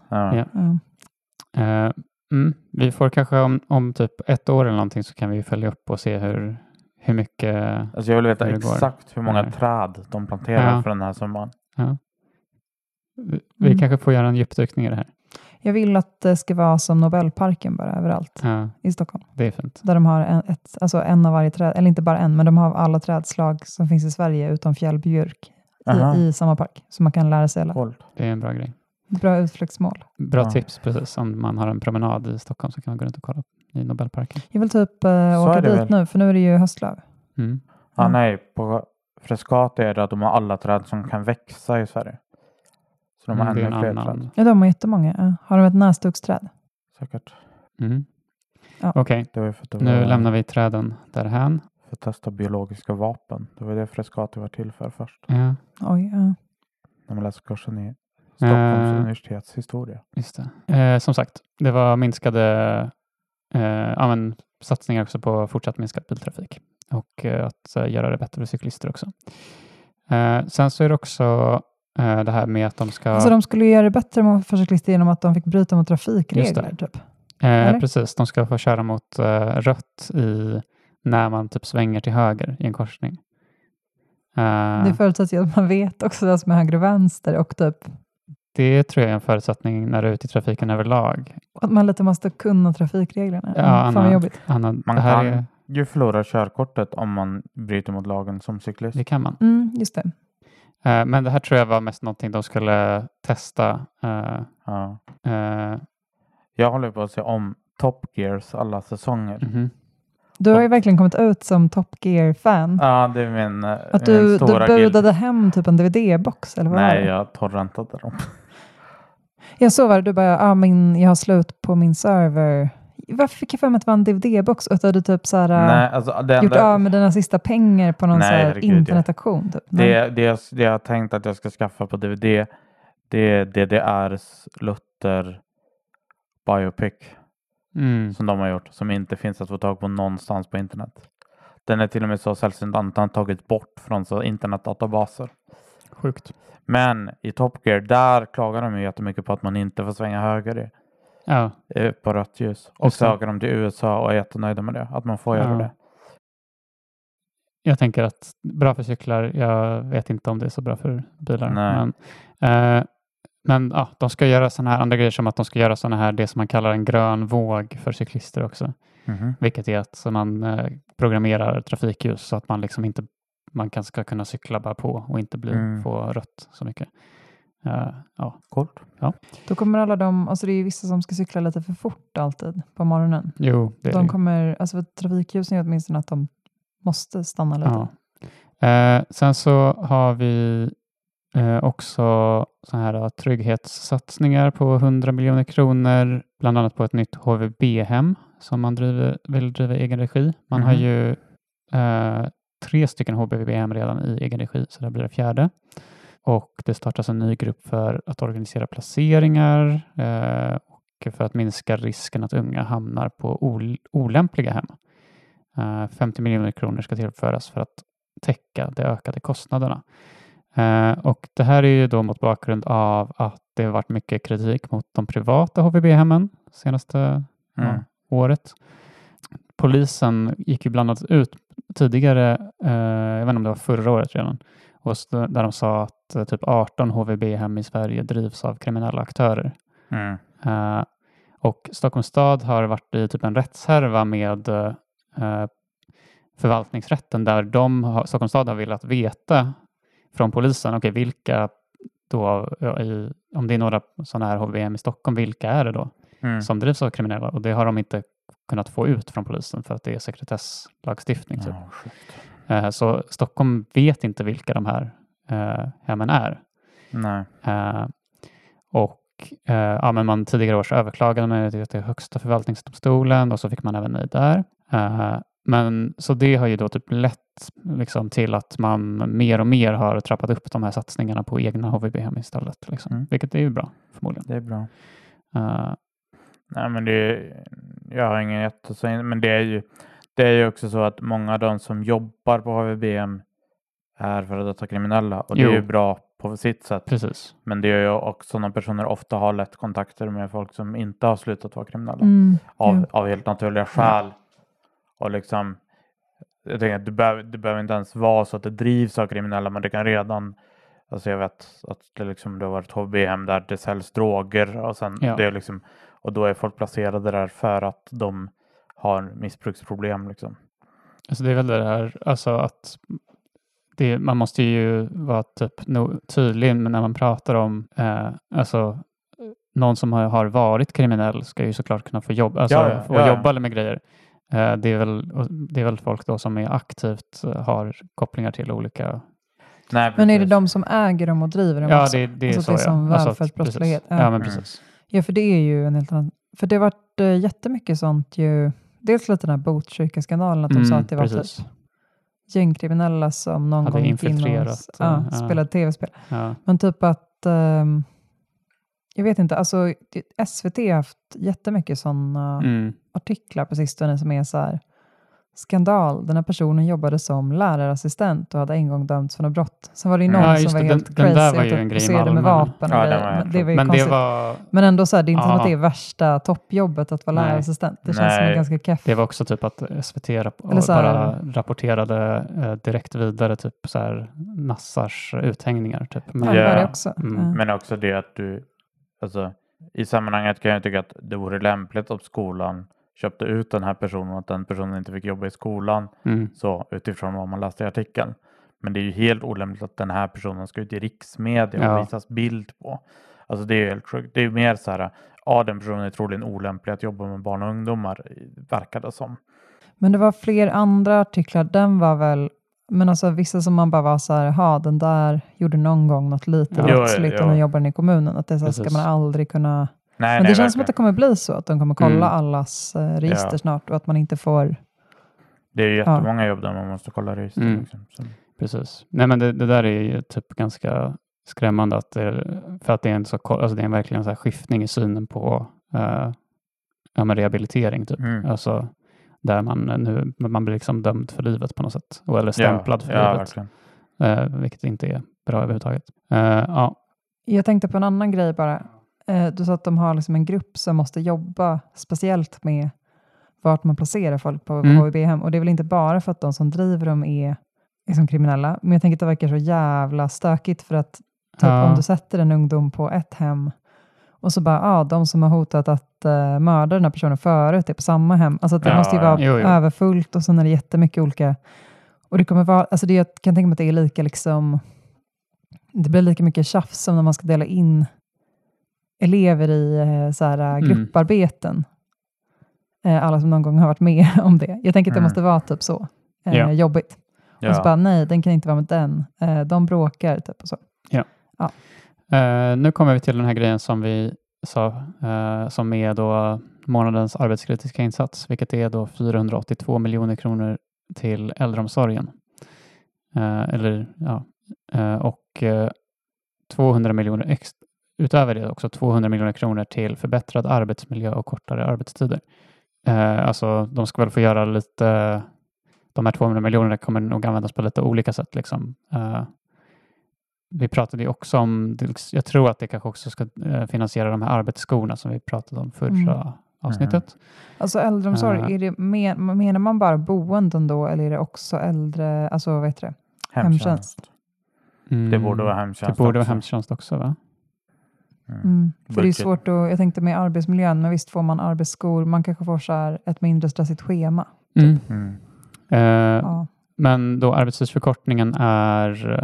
Vi får kanske om typ 1 år eller någonting så kan vi följa upp och se hur mycket... Alltså jag vill veta exakt hur många träd de planterar för den här summan. Ja. Vi kanske får göra en djupdykning i det här. Jag vill att det ska vara som Nobelparken bara överallt Ja, i Stockholm. det är fint. Där de har en av varje träd, eller inte bara en, men de har alla trädslag som finns i Sverige utom fjällbjörk Aha. i samma park. Så man kan lära sig alla. Coolt. Det är en bra grej. Bra utflyktsmål. Bra Ja. tips, precis. Om man har en promenad i Stockholm så kan man gå runt och kolla i Nobelparken. Jag vill typ är åka det dit väl. nu, för nu är det ju höstlöv. Mm. Ja, Mm. nej, på Frescati är det att de har alla träd som kan växa i Sverige. Så de har Det är ännu en fler annan. träd. Ja, de har jättemånga. Ja. Har de ett näsduggsträd? Säkert. Mm. Ja. Okej, Det var ju för att det nu var lämnar vi träden därhän. för att testa biologiska vapen. Det var det Frescati var till för först. Ja, Oj, ja. När man läser kursen i Stockholms Eh. universitets historia. just det. Som sagt, det var minskade satsningar också på fortsatt minskad biltrafik och att göra det bättre för cyklister också. Sen så är det också det här med att de ska... Alltså de skulle göra det bättre för cyklister genom att de fick bryta mot trafikregler, typ. eller? Precis, de ska få köra mot rött när man typ svänger till höger i en korsning. Det förutsätter ju att man vet också vad som är höger och vänster och typ Det tror jag är en förutsättning när du är ute i trafiken överlag. att man lite måste kunna trafikreglerna. Ja, Fan vad Anna, jobbigt. Anna, Man det här kan ju förlora körkortet om man bryter mot lagen som cyklist. det kan man. Just det. Men det här tror jag var mest någonting de skulle testa. Ja. Eh, Jag håller på att se om Top Gears alla säsonger. mhm. Du har ju verkligen kommit ut som Top Gear-fan. Ja, det är min, Att min du stora budade hem typ en DVD-box eller vad var Nej, det? jag torrentade dem. Jag såg det, du bara, jag har slut på min server. Varför fick jag för mig att det var en DVD-box? Och att du hade typ så här, Nej, alltså det gjort enda, av med dina sista pengar på någon Nej, så här herregud, internetaktion. Typ. Nej. det jag har tänkt att jag ska skaffa på DVD, det är DDRs Luther biopic Mm. som de har gjort, som inte finns att få tag på någonstans på internet. Den är till och med så sällsynt att den tagits bort från så internetdatabaser. Sjukt. Men i Top Gear, där klagar de ju jättemycket på att man inte får svänga höger Ja, på rött ljus. Och Just så det. åker de till USA och är jättenöjda med det, att man får göra Ja. det. jag tänker att bra för cyklar. Jag vet inte om det är så bra för bilar. Nej. Men ja, de ska göra sådana här andra grejer som att de ska göra sådana här, det som man kallar en grön våg för cyklister också. Mhm. Vilket är att så man programmerar trafikljus så att man liksom inte ska kunna cykla bara på och inte få rött så mycket. Ja. Coolt. Då kommer alla alltså det är ju vissa som ska cykla lite för fort alltid på morgonen. Jo, det är De det. kommer, alltså för trafikljusen är åtminstone att de måste stanna lite. Ja. Sen så har vi också så här trygghetssatsningar på 100 miljoner kronor, bland annat på ett nytt HVB-hem som man vill driva i egen regi. Man har ju 3 stycken HVB-hem redan i egen regi, så det blir det 4:e. Och det startas en ny grupp för att organisera placeringar och för att minska risken att unga hamnar på olämpliga hem. 50 miljoner kronor ska tillföras för att täcka de ökade kostnaderna. Och det här är ju då mot bakgrund av att det har varit mycket kritik mot de privata HVB-hemmen senaste året. Polisen gick ju bland annat ut tidigare, jag vet inte om det var förra året redan, och där de sa att typ 18 HVB-hem i Sverige drivs av kriminella aktörer. Och Stockholms stad har varit i typ en rättshärva med förvaltningsrätten där Stockholms stad har velat veta från polisen, okej, vilka då, om det är några sådana här HVB-hem i Stockholm, vilka är det då som drivs av kriminella? Och det har de inte kunnat få ut från polisen för att det är sekretesslagstiftning. Typ. Så Stockholm vet inte vilka de här hemmen är. Nej. Men man tidigare års överklagade med till högsta förvaltningsdomstolen och så fick man även nej där. Men så det har ju då typ lett liksom till att man mer och mer har trappat upp de här satsningarna på egna HVB-hem istället. Liksom. Vilket är ju bra, förmodligen. Det är bra. Nej, men jag har ingen jättesyn, men det är ju också så att många av de som jobbar på HVB-hem är för detta kriminella, och det är ju bra på sitt sätt. Precis. Men det är ju också sådana personer ofta har lätt kontakter med folk som inte har slutat vara kriminella av helt naturliga skäl. Och liksom, jag tänker att det behöver inte ens vara så att det drivs av kriminella, men det kan redan Alltså jag vet att det liksom det har varit HVB-hem där det säljs droger och sen det är liksom, och då är folk placerade där för att de har missbruksproblem liksom. Alltså det är väl det här, alltså att man måste ju vara typ tydlig när man pratar om alltså någon som har varit kriminell ska ju såklart kunna få jobb, alltså jobba med grejer. Det är väl folk då som är aktivt har kopplingar till olika. Nej, men är det de som äger dem och driver dem också? Det är alltså så, det är som välfärdsbrottslighet. Ja, men precis. Ja, för det är ju en helt annan. För det har varit jättemycket sånt ju. Dels lite den här Botkyrka-skandalen att de sa att det var typ gängkriminella som någon gång gick in och spelade tv-spel. Ja. Men typ att jag vet inte, alltså SVT har haft jättemycket sådana artiklar på sistone som är så här skandal. Den här personen jobbade som lärarassistent och hade en gång dömts för något brott. Sen var det ju någon som var helt crazy. Den där var ju en grej med vapen. Det var ju konstigt. Men ändå så här, det är inte som att det är värsta toppjobbet att vara lärarassistent. Det känns som en ganska keff. Det var också typ att SVT bara rapporterade direkt vidare typ så här Nassars uthängningar. Typ. Det också. Men också det att du, alltså i sammanhanget kan jag tycka att det vore lämpligt att skolan köpte ut den här personen och att den personen inte fick jobba i skolan så utifrån vad man läste i artikeln. Men det är ju helt olämpligt att den här personen ska ut i riksmedia och visas bild på. Alltså det är ju helt sjukt. Det är ju mer så här, den personen är troligen olämplig att jobba med barn och ungdomar, verkar det som. Men det var fler andra artiklar. Den var väl, men alltså vissa som man bara var så här, den där gjorde någon gång något lite brottsligt och nu jobbar den i kommunen. Att det så ska man aldrig kunna. Men det känns som att det kommer bli så att de kommer kolla allas register snart och att man inte får. Det är ju jättemånga jobb där man måste kolla register. Liksom. Precis. Nej, men det där är ju typ ganska skrämmande att för att det är en så, alltså det är verkligen så här skiftning i synen på rehabilitering typ. Alltså där man blir liksom dömd för livet på något sätt eller stämplad för livet. Vilket inte är bra överhuvudtaget. Jag tänkte på en annan grej bara. Du sa att de har liksom en grupp som måste jobba speciellt med vart man placerar folk på HVB-hem. Och det är väl inte bara för att de som driver dem är liksom kriminella. Men jag tänker att det verkar så jävla stökigt för att typ, om du sätter en ungdom på ett hem och så bara, de som har hotat att mörda den här personen förut är på samma hem. Alltså att det måste ju vara överfullt och sen är det jättemycket olika. Och det kommer vara, alltså jag kan tänka mig att det är lika liksom, det blir lika mycket tjafs som när man ska dela in elever i så här, grupparbeten. Alla som någon gång har varit med om det. Jag tänker att det måste vara typ så jobbigt. Och så bara, nej, den kan inte vara med den. De bråkar typ och så. Nu kommer vi till den här grejen som vi sa, som är då månadens arbetskritiska insats, vilket är då 482 miljoner kronor till äldreomsorgen. Och 200 miljoner extra. Utöver det också 200 miljoner kronor till förbättrad arbetsmiljö och kortare arbetstider. Alltså de ska väl få göra lite, de här 200 miljonerna kommer nog användas på lite olika sätt. Liksom. Vi pratade ju också om, jag tror att det kanske också ska finansiera de här arbetsskorna som vi pratade om förra avsnittet. Alltså äldreomsorg, är det menar man bara boenden då eller är det också äldre, alltså vad heter det? Hemtjänst. Det borde vara hemtjänst. Det borde vara hemtjänst också, va? För det är svårt att, jag tänkte med arbetsmiljön, men visst får man arbetsskor, man kanske får så här ett mindre stressigt schema. Typ. Men då arbetstidsförkortningen är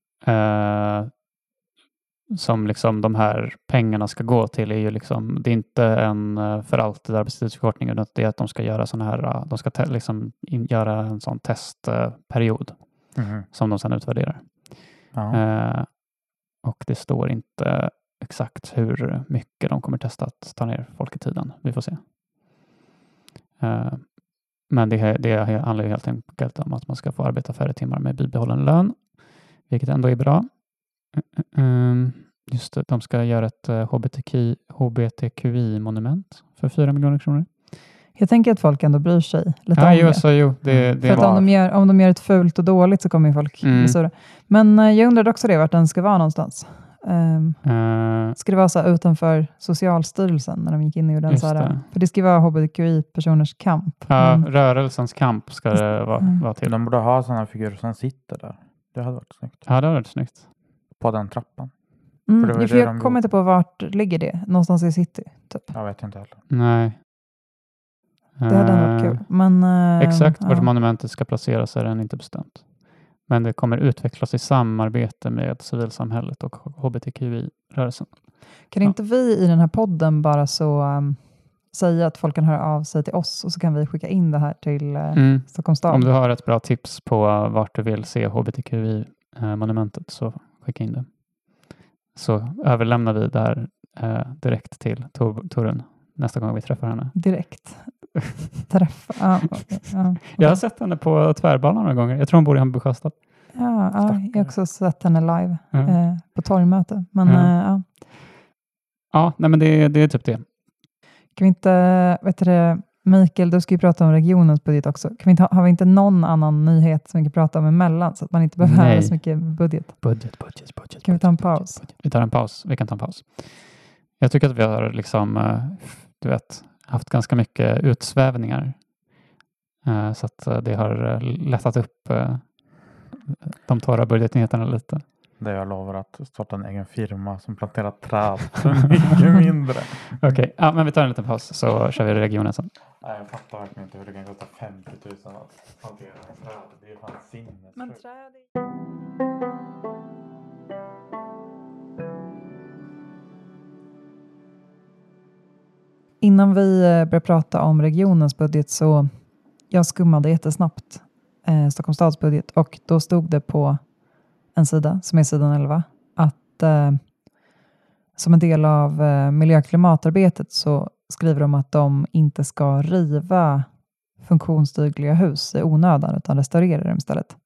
som liksom de här pengarna ska gå till är ju liksom, det är inte en för alltid arbetstidsförkortning utan det är att de ska göra såna här, de ska liksom göra en sån testperiod som de sedan utvärderar. Och det står inte exakt hur mycket de kommer testa att ta ner folk i tiden. Vi får se. Men det handlar ju helt enkelt om att man ska få arbeta färre timmar med bibehållen lön. Vilket ändå är bra. Just det, de ska göra ett HBTQI-monument för 4 miljoner kronor. Jag tänker att folk ändå bryr sig lite om det. Det för att om de gör ett fult och dåligt så kommer ju folk bli sura. Men jag undrade också vart den ska vara någonstans. Ska det vara så här utanför Socialstyrelsen när de gick in och gjorde en så här, för det ska vara HBTQI-personers kamp. Rörelsens kamp ska det vara till. De borde ha sådana figurer som sitter där. Det hade varit snyggt. Ja, det hade varit snyggt. på den trappan. Mm, det var för det jag kommer inte på vart ligger det. Någonstans i city, typ. Jag vet inte heller. Nej. Det hade ändå varit kul. Men, Exakt ja. var monumentet ska placeras är än inte bestämt. Men det kommer utvecklas i samarbete med civilsamhället och hbtqi-rörelsen. Kan inte vi i den här podden bara så säga att folk kan höra av sig till oss och så kan vi skicka in det här till Stockholms stad? Om du har ett bra tips på vart du vill se hbtqi-monumentet så skicka in det. Så överlämnar vi det här direkt till Torun nästa gång vi träffar henne. Direkt. Träffa. Ja. Jag har sett henne på Tvärbanan några gånger. Jag tror hon bor i Hammarby Sjöstad. Ja, jag har också sett henne live på torgmöte. Men ja. Ja, nej, men det är typ det. Kan vi inte, Mikael, du ska ju prata om regionens budget också. Har vi inte någon annan nyhet som vi kan prata om emellan så att man inte behöver höra så mycket budget? Budget. Kan vi ta en paus? Vi tar en paus. Vi kan ta en paus. Jag tycker att vi har liksom, haft ganska mycket utsvävningar. Så att det har lättat upp de torra budgetnyheterna lite. Det jag lovar att starta en egen firma som planterar träd för mycket mindre. Okej, men vi tar en liten paus så kör vi regionen sen. Nej, jag fattar verkligen inte hur det kan kosta 50 000 att plantera träd. Det är ju fan sinnessjukt. Men träd... Innan vi börjar prata om regionens budget så jag skummade jättesnabbt Stockholms stads budget och då stod det på en sida som är sidan 11 att som en del av miljö- och klimatarbetet så skriver de att de inte ska riva funktionsdugliga hus i onödan utan restaurera dem istället.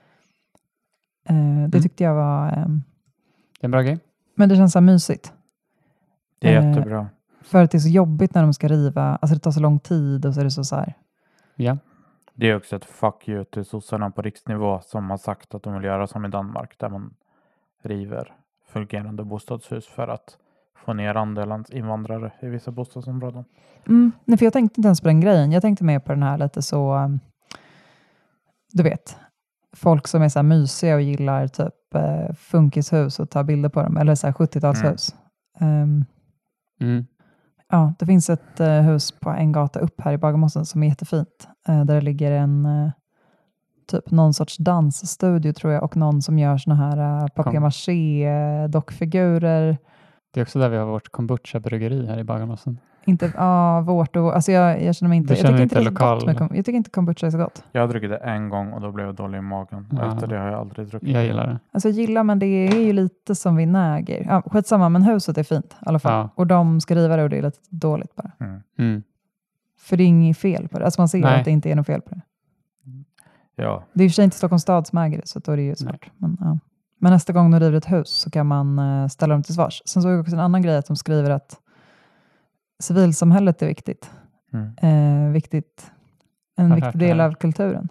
Det tyckte jag var... Det är en bra grej. Men det känns så mysigt. Det är jättebra. För att det är så jobbigt när de ska riva. Alltså det tar så lång tid och så är det så här. Ja. Det är också ett fuck you till sossarna på riksnivå som har sagt att de vill göra som i Danmark där man river fungerande bostadshus för att få ner andelen invandrare i vissa bostadsområden. Nej, för jag tänkte inte ens på den grejen. Jag tänkte mer på den här lite så, du vet, folk som är så här mysiga och gillar typ funkishus och tar bilder på dem. Eller så här 70-talshus. Ja, det finns ett hus på en gata upp här i Bagarmossen som är jättefint. Där det ligger en typ någon sorts dansstudio tror jag och någon som gör såna här papier-maché dockfigurer. Det är också där vi har vårt kombucha-bryggeri här i Bagarmossen. Inte vårt och alltså jag känner mig inte. Jag tycker inte lokal. Jag tycker inte kombucha är så gott. Jag har druckit det en gång och då blev jag dålig i magen. Ja. Efter det har jag aldrig druckit. Jag gillar det. Alltså jag gillar men det är ju lite som vinäger. Ja, skitsamma men huset är fint i alla fall. Ja. Och de ska riva det och det är lite dåligt bara. För det är inget fel på det. Alltså man ser att det inte är något fel på det. Ja. Det är i och för sig inte Stockholms stad som äger det så då är det ju svårt. Men nästa gång de river ett hus så kan man ställa dem till svars. Sen såg jag också en annan grej att de skriver att civilsamhället är viktigt. En viktig del av kulturen.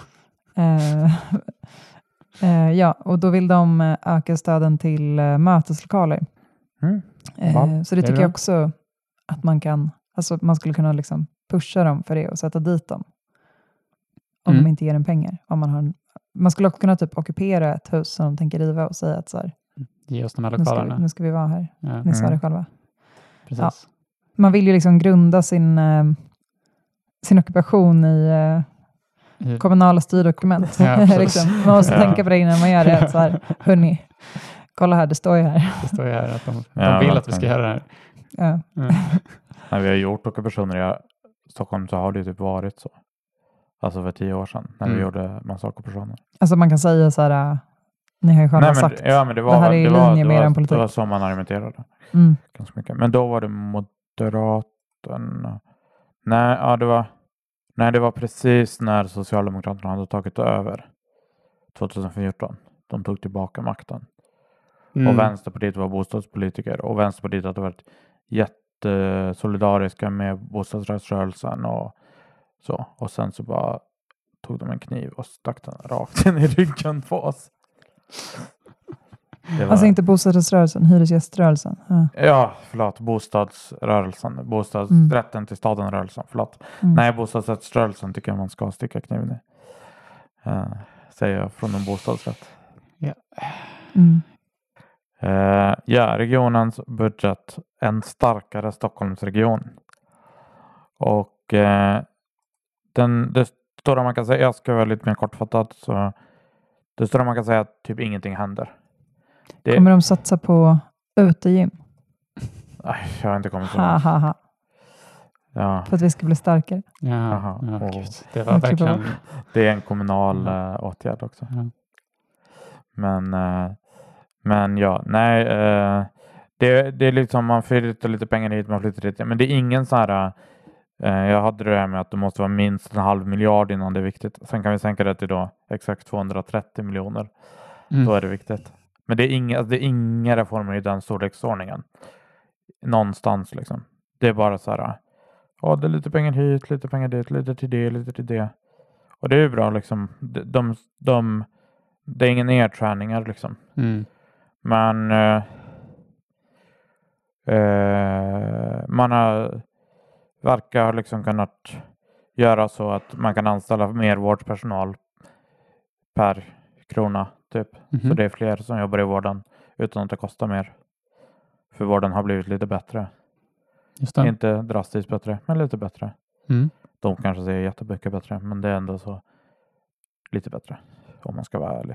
Ja, och då vill de öka stöden till möteslokaler. Så det tycker jag också att man kan, alltså man skulle kunna liksom pusha dem för det och sätta dit dem. Om de inte ger en pengar. Om man skulle också kunna typ ockupera ett hus som de tänker riva och säga att så här, ge oss de här lokalerna. Nu ska vi vara här. Ja. Ni sa det själva. Precis. Ja. Man vill ju liksom grunda sin ockupation i kommunala styrdokument. Ja, liksom. Man måste tänka på det innan man gör det. Så här, hörni, kolla här, det står ju här. Det står ju här att de vill att vi ska göra det här. Ja. När vi har gjort ockupationer i Stockholm så har det typ varit så. Alltså för 10 år sedan när vi gjorde massa ockupationer. Alltså man kan säga så här, ni har ju själva sagt. Ja, men det här är i linje med er politik. Det var så man argumenterade. Ganska mycket. Men då var det Moderaterna. Det var precis när Socialdemokraterna hade tagit över 2014. De tog tillbaka makten. Och Vänsterpartiet var bostadspolitiker. Och Vänsterpartiet hade varit jättesolidariska med bostadsrättsrörelsen och så. Och sen så bara tog de en kniv och stack den rakt in i ryggen på oss. Alltså inte bostadsrättsrörelsen, hyresgäströrelsen. Ja, förlåt. Bostadsrörelsen. Rätten till staden-rörelsen. Förlåt. Nej, bostadsrättsrörelsen tycker jag man ska sticka kniven i. Säger jag från en bostadsrätt. Ja. Regionens budget, en starkare Stockholmsregion. Och det stora man kan säga, jag ska vara lite mer kortfattad, så det stora man kan säga att typ ingenting händer. Kommer de satsa på utegym? Nej, jag har inte kommit så långt. Ja. För att vi ska bli starkare. Ja, Gud. Det var verkligen... Det är en kommunal åtgärd också. Ja. Men ja, nej. Det är liksom, man flyttar lite pengar hit, man flyttar dit. Men det är ingen så här... jag hade det här med att det måste vara minst 500 miljoner innan det är viktigt. Sen kan vi sänka det till då exakt 230 miljoner. Då är det viktigt. Men det är inga reformer i den storleksordningen. Någonstans liksom. Det är bara så här... Ja, det är lite pengar hit, lite pengar dit, lite till det. Och det är ju bra liksom. Det är inga nedskärningar liksom. Men man verkar liksom kunnat göra så att man kan anställa mer vårdpersonal per krona typ. Så det är fler som jobbar i vården utan att det kostar mer. För vården har blivit lite bättre. Just det. Inte drastiskt bättre, men lite bättre. De kanske säger jättemycket bättre, men det är ändå så lite bättre, om man ska vara ärlig.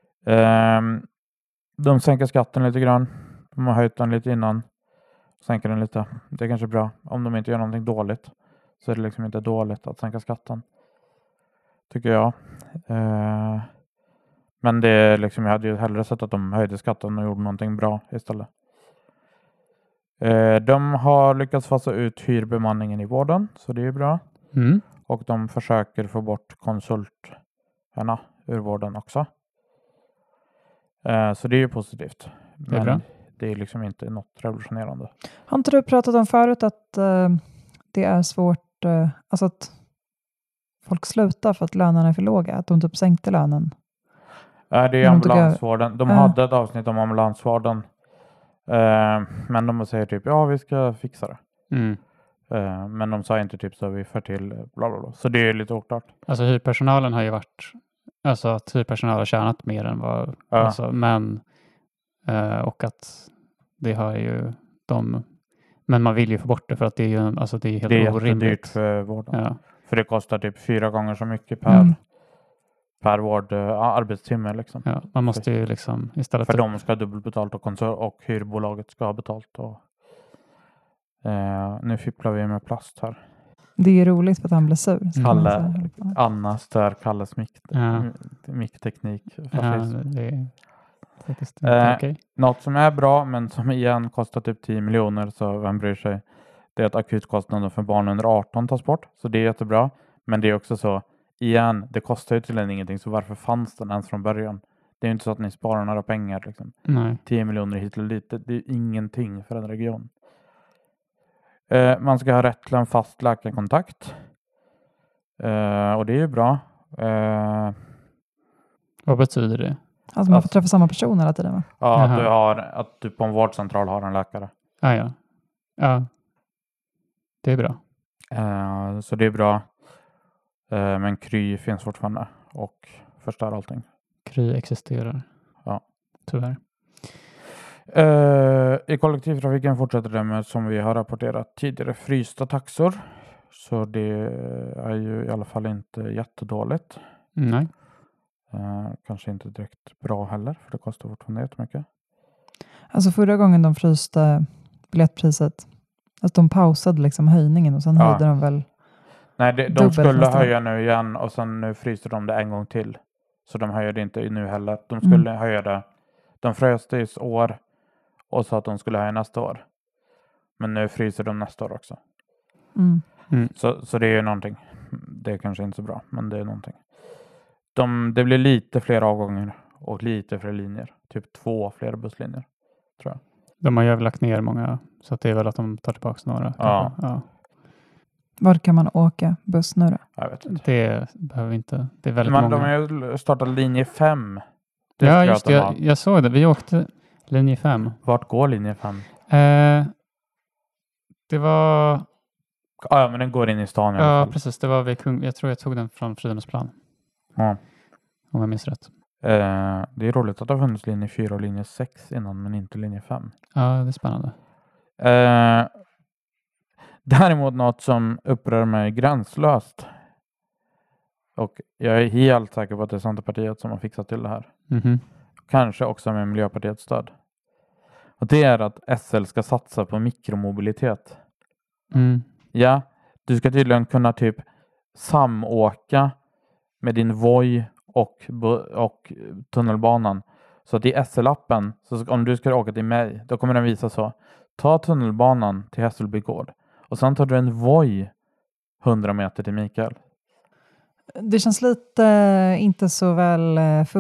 De sänker skatten lite grann. De har höjt den lite innan. Sänker den lite. Det är kanske bra. Om de inte gör någonting dåligt, så är det liksom inte dåligt att sänka skatten, tycker jag. Men det är liksom, jag hade ju hellre sett att de höjde skatten och gjorde någonting bra istället. De har lyckats fasa ut hyrbemanningen i vården, så det är bra. Och de försöker få bort konsulterna ur vården också. Så det är ju positivt. Det är bra. Det är liksom inte något revolutionerande. Har inte du pratat om förut att det är svårt, alltså att folk slutar för att lönerna är för låga? Att de typ sänkte lönen? Det är ambulansvården. De hade ett avsnitt om ambulansvården. Men de säger typ, ja, vi ska fixa det. Men de sa inte typ så vi för till bla bla bla. Så det är lite oklart. Alltså hyrpersonalen har ju varit, alltså att hyrpersonal har tjänat mer än vad, alltså, men och att det har ju men man vill ju få bort det för att det är ju, alltså det är helt orimligt. Det är jättedyrt för vården. Ja. För det kostar typ 4 gånger så mycket per vård arbetstimme liksom. Ja, man måste ju liksom istället för de ska ha dubbelbetalt och hyrbolaget ska ha betalt och nu fipplar vi med plast här. Det är ju roligt för att han blir sur. Anna stör Kalles mickteknik. Det är faktiskt inte okej. Något som är bra men som igen kostar typ 10 miljoner, så vem bryr sig? Det är att akutkostnaden för barn under 18 tas bort, så det är jättebra. Men det är också så, igen, det kostar ju tydligen ingenting, så varför fanns den ens från början? Det är ju inte så att ni sparar några pengar liksom. Nej. 10 miljoner hit eller dit, det är ingenting för en region. Man ska ha rätt till en fast läkarkontakt. Och det är ju bra. Vad betyder det? Alltså man får träffa samma person hela tiden, va? Ja, att du på en vårdcentral har en läkare. Ja. Det är bra. Så det är bra. Men Kry finns fortfarande och förstör allting. Kry existerar. Ja. Tyvärr. I kollektivtrafiken fortsätter det med, som vi har rapporterat tidigare, frysta taxor. Så det är ju i alla fall inte jättedåligt. Nej. Kanske inte direkt bra heller, för det kostar fortfarande jättemycket. Alltså förra gången de fryste biljettpriset, att de pausade liksom höjningen och sen höjde de väl. Nej, de skulle höja nu igen och sen nu fryser de det en gång till. Så de höjer det inte nu heller. De skulle höja det. De frös det i år och sa att de skulle höja nästa år. Men nu fryser de nästa år också. Så det är ju någonting. Det är kanske inte så bra, men det är någonting. Det blir lite fler avgångar och lite fler linjer. Typ 2 fler busslinjer, tror jag. De har ju lagt ner många, så att det är väl att de tar tillbaka några. Ja. Var kan man åka buss nu då? Jag vet inte. Det behöver inte. Det är väldigt många. Men de har ju startat linje 5. Ja, just det. Jag såg det. Vi åkte linje 5. Vart går linje 5? Det var... Ja, men den går in i stan i alla fall. Precis. Det var jag tror jag tog den från Fridhemsplan. Ja. Om jag minns rätt. Det är roligt att det har funnits linje 4 och linje 6 innan, men inte linje 5. Ja, det är spännande. Däremot något som upprör mig gränslöst. Och jag är helt säker på att det är Centerpartiet som har fixat till det här. Mhm. Kanske också med Miljöpartiets stöd. Och det är att SL ska satsa på mikromobilitet. Mm. Ja, du ska tydligen kunna typ samåka med din Voi och tunnelbanan. Så att i SL-appen, så om du ska åka till mig, då kommer den visa så. Ta tunnelbanan till Hässelby gård. Och sen tar du en Voi 100 meter till Mikael. Det känns lite inte så väl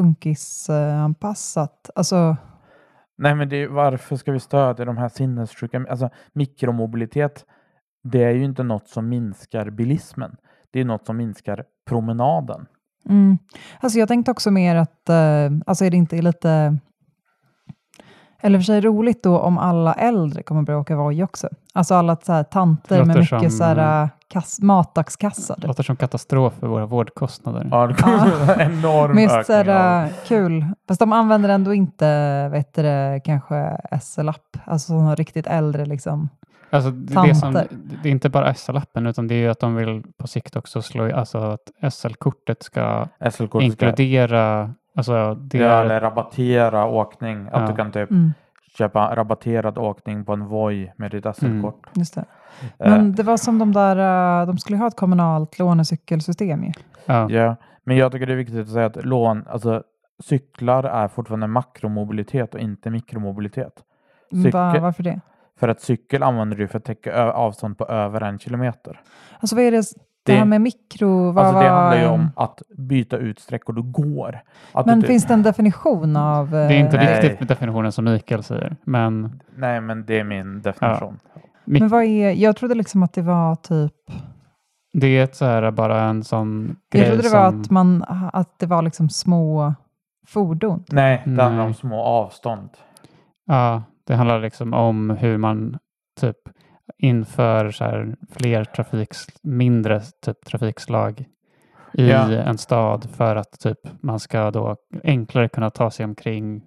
funkisanpassat. Alltså, Nej, men varför ska vi stödja de här sinnessjuka? Alltså mikromobilitet, det är ju inte något som minskar bilismen. Det är något som minskar promenaden. Alltså jag tänkte också mer att alltså är det inte lite, eller för sig roligt då om alla äldre kommer börja åka Voi också. Alltså alla så här, tanter med mycket så här, matdagskassar. Det låter som katastrof för våra vårdkostnader. Ja, det kommer en enorm Men just så ökning. här, kul. Fast de använder ändå inte, vet du, kanske SL-app. Alltså sådana riktigt äldre liksom. Alltså det är inte bara SL-appen, utan det är ju att de vill på sikt också alltså att SL-kortet ska inkludera alltså det eller rabattera åkning. Att Ja. du kan typ köpa rabatterad åkning på en Voi med ditt SL-kort. Just det. Men det var som de skulle ha ett kommunalt lånecykelsystem ju. Ja, men jag tycker det är viktigt att säga att cyklar är fortfarande makromobilitet och inte mikromobilitet. Varför det? För att cykel använder du för att täcka avstånd på över 1 kilometer. Alltså vad är det här med mikro? Det handlar ju om att byta ut sträckor du går. Men finns det en definition av... Det är inte riktigt definitionen som Mikael säger. Men... Nej, men det är min definition. Ja. Men vad är... Jag trodde liksom att det var typ... Det är så här bara en sån grej. Jag trodde det var att det var liksom små fordon. Nej, det handlar om små avstånd. Ja, det handlar liksom om hur man typ inför så här fler mindre typ trafikslag i en stad för att typ man ska då enklare kunna ta sig omkring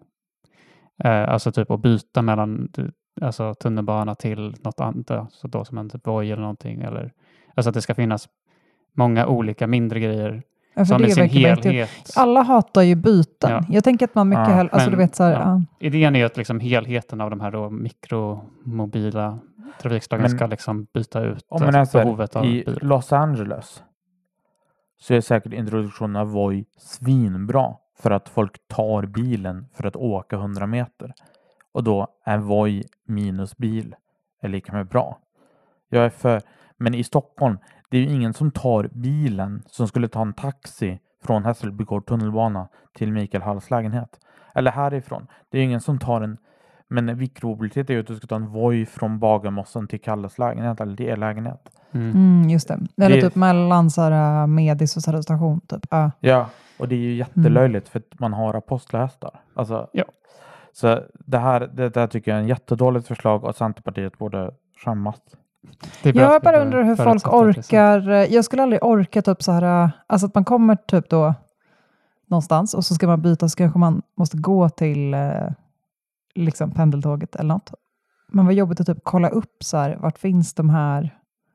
alltså typ och byta mellan alltså tunnelbana till något annat, så då som en typ Voi eller någonting, eller alltså att det ska finnas många olika mindre grejer som i sin helhet. Alla hatar ju byten. Ja. Jag tänker att man mycket hellre, alltså du vet så här, idén är ju att liksom helheten av de här då mikromobila trafikslagen ska liksom byta ut behovet av bil. I Los Angeles så är säkert introduktionen av Voi svinbra för att folk tar bilen för att åka 100 meter. Och då är Voi minus bil är lika med bra. Men i Stockholm, det är ju ingen som tar bilen som skulle ta en taxi från Hässelby gård tunnelbana till Mikael Halls lägenhet. Eller härifrån. Det är ingen som tar men mikromobilitet är ju att du ska ta en Voi från Bagarmossen till Kalles lägenhet eller till er lägenhet. Just det. Eller typ mellan så här Medis och Södra station typ. Ja, och det är ju jättelöjligt för att man har apostlahästar. Alltså, så det här tycker jag är en jättedåligt förslag och Centerpartiet borde skämmas. Jag bara undrar hur folk orkar. Jag skulle aldrig orka typ så här, alltså att man kommer typ då någonstans och så ska man byta, så kanske man måste gå till liksom pendeltåget eller något. Men vad jobbigt att typ kolla upp så här, vart finns de här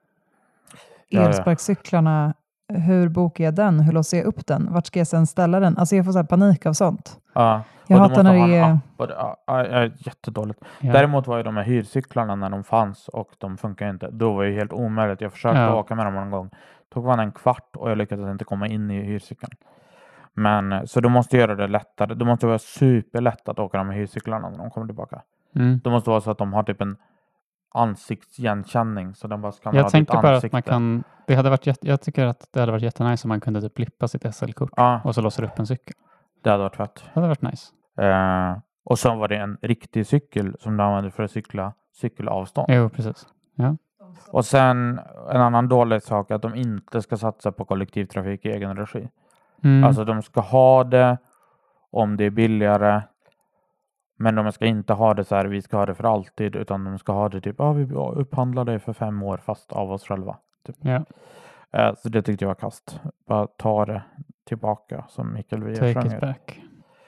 elsparkcyklarna? Hur bokar jag den? Hur låser jag upp den? Vart ska jag sen ställa den? Alltså jag får så här panik av sånt. Ja, jag hatar när det är jättedåligt. Ja. Däremot var ju de här hyrcyklarna när de fanns och de funkar inte. Då var det helt omöjligt. Jag försökte åka med dem en gång. Tog man en kvart och jag lyckades inte komma in i hyrcykeln. Men så du måste göra det lättare. Det måste vara superlätt att åka de här hyrcyklarna när de kommer tillbaka. Det måste vara så att de har typ en ansiktsigenkänning så de bara skannar ditt ansikte. Bara att man kan, jag tycker att det hade varit jättenice om man kunde typ blippa sitt SL-kort och så låser upp en cykel. Det hade varit fett. Det hade varit nice. Och sen var det en riktig cykel som du använde för att cykla cykelavstånd. Jo, precis. Ja. Och sen en annan dålig sak är att de inte ska satsa på kollektivtrafik i egen regi. Alltså de ska ha det om det är billigare. Men de ska inte ha det så här, vi ska ha det för alltid, utan de ska ha det typ, vi upphandlar det för 5 år fast av oss själva. Typ. Ja. Så det tyckte jag var kast. Bara ta det tillbaka som Mikael Wiehe Take it back.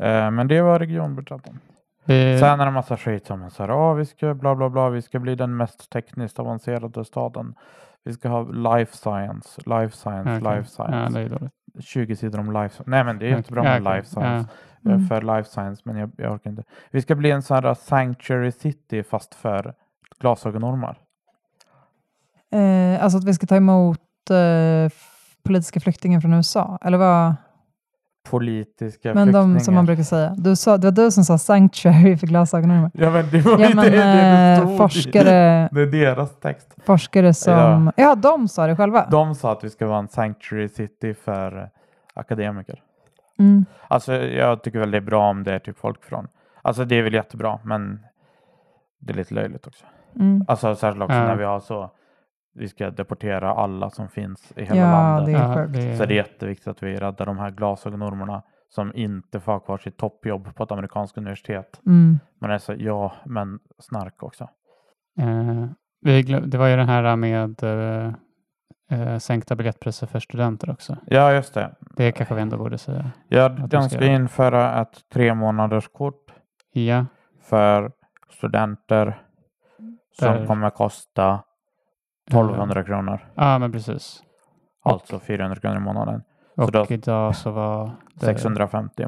Men det var regionbudgeten. Sen är det en massa skit som så här, vi ska bla bla bla, vi ska bli den mest tekniskt avancerade staden. Vi ska ha life science. Ja, det är dåligt. 20 sidor om life science. Nej, men det är jättebra med life science. Jag är för life science, men jag orkar inte. Vi ska bli en sån här sanctuary city fast för glasögonormar. Alltså att vi ska ta emot politiska flyktingar från USA, eller vad? Politiska Men flyktingar. de som man brukar säga. Det var du som sa sanctuary för glasögonormar. Ja, men det var ju det stod forskare, det är deras text. Forskare som... Ja, de sa det själva. De sa att vi ska vara en sanctuary city för akademiker. Mm. Alltså jag tycker väl det är bra om det är typ folk från. Alltså det är väl jättebra, men det är lite löjligt också. Alltså särskilt också när vi har så, vi ska deportera alla som finns i hela landet. Det är sjukt. Så det är jätteviktigt att vi räddar de här glasögonormarna som inte får ha kvar sitt toppjobb på ett amerikanskt universitet. Man är så, men snark också. Det var ju den här med sänkta biljettpriser för studenter också. Ja, just det. Det kanske vi ändå borde säga. Ja, de ska införa ett 3-månaderskort för studenter som kommer kosta 1200 kronor. Ja, men precis. Alltså 400 kronor i månaden. Och så då, idag så var det 650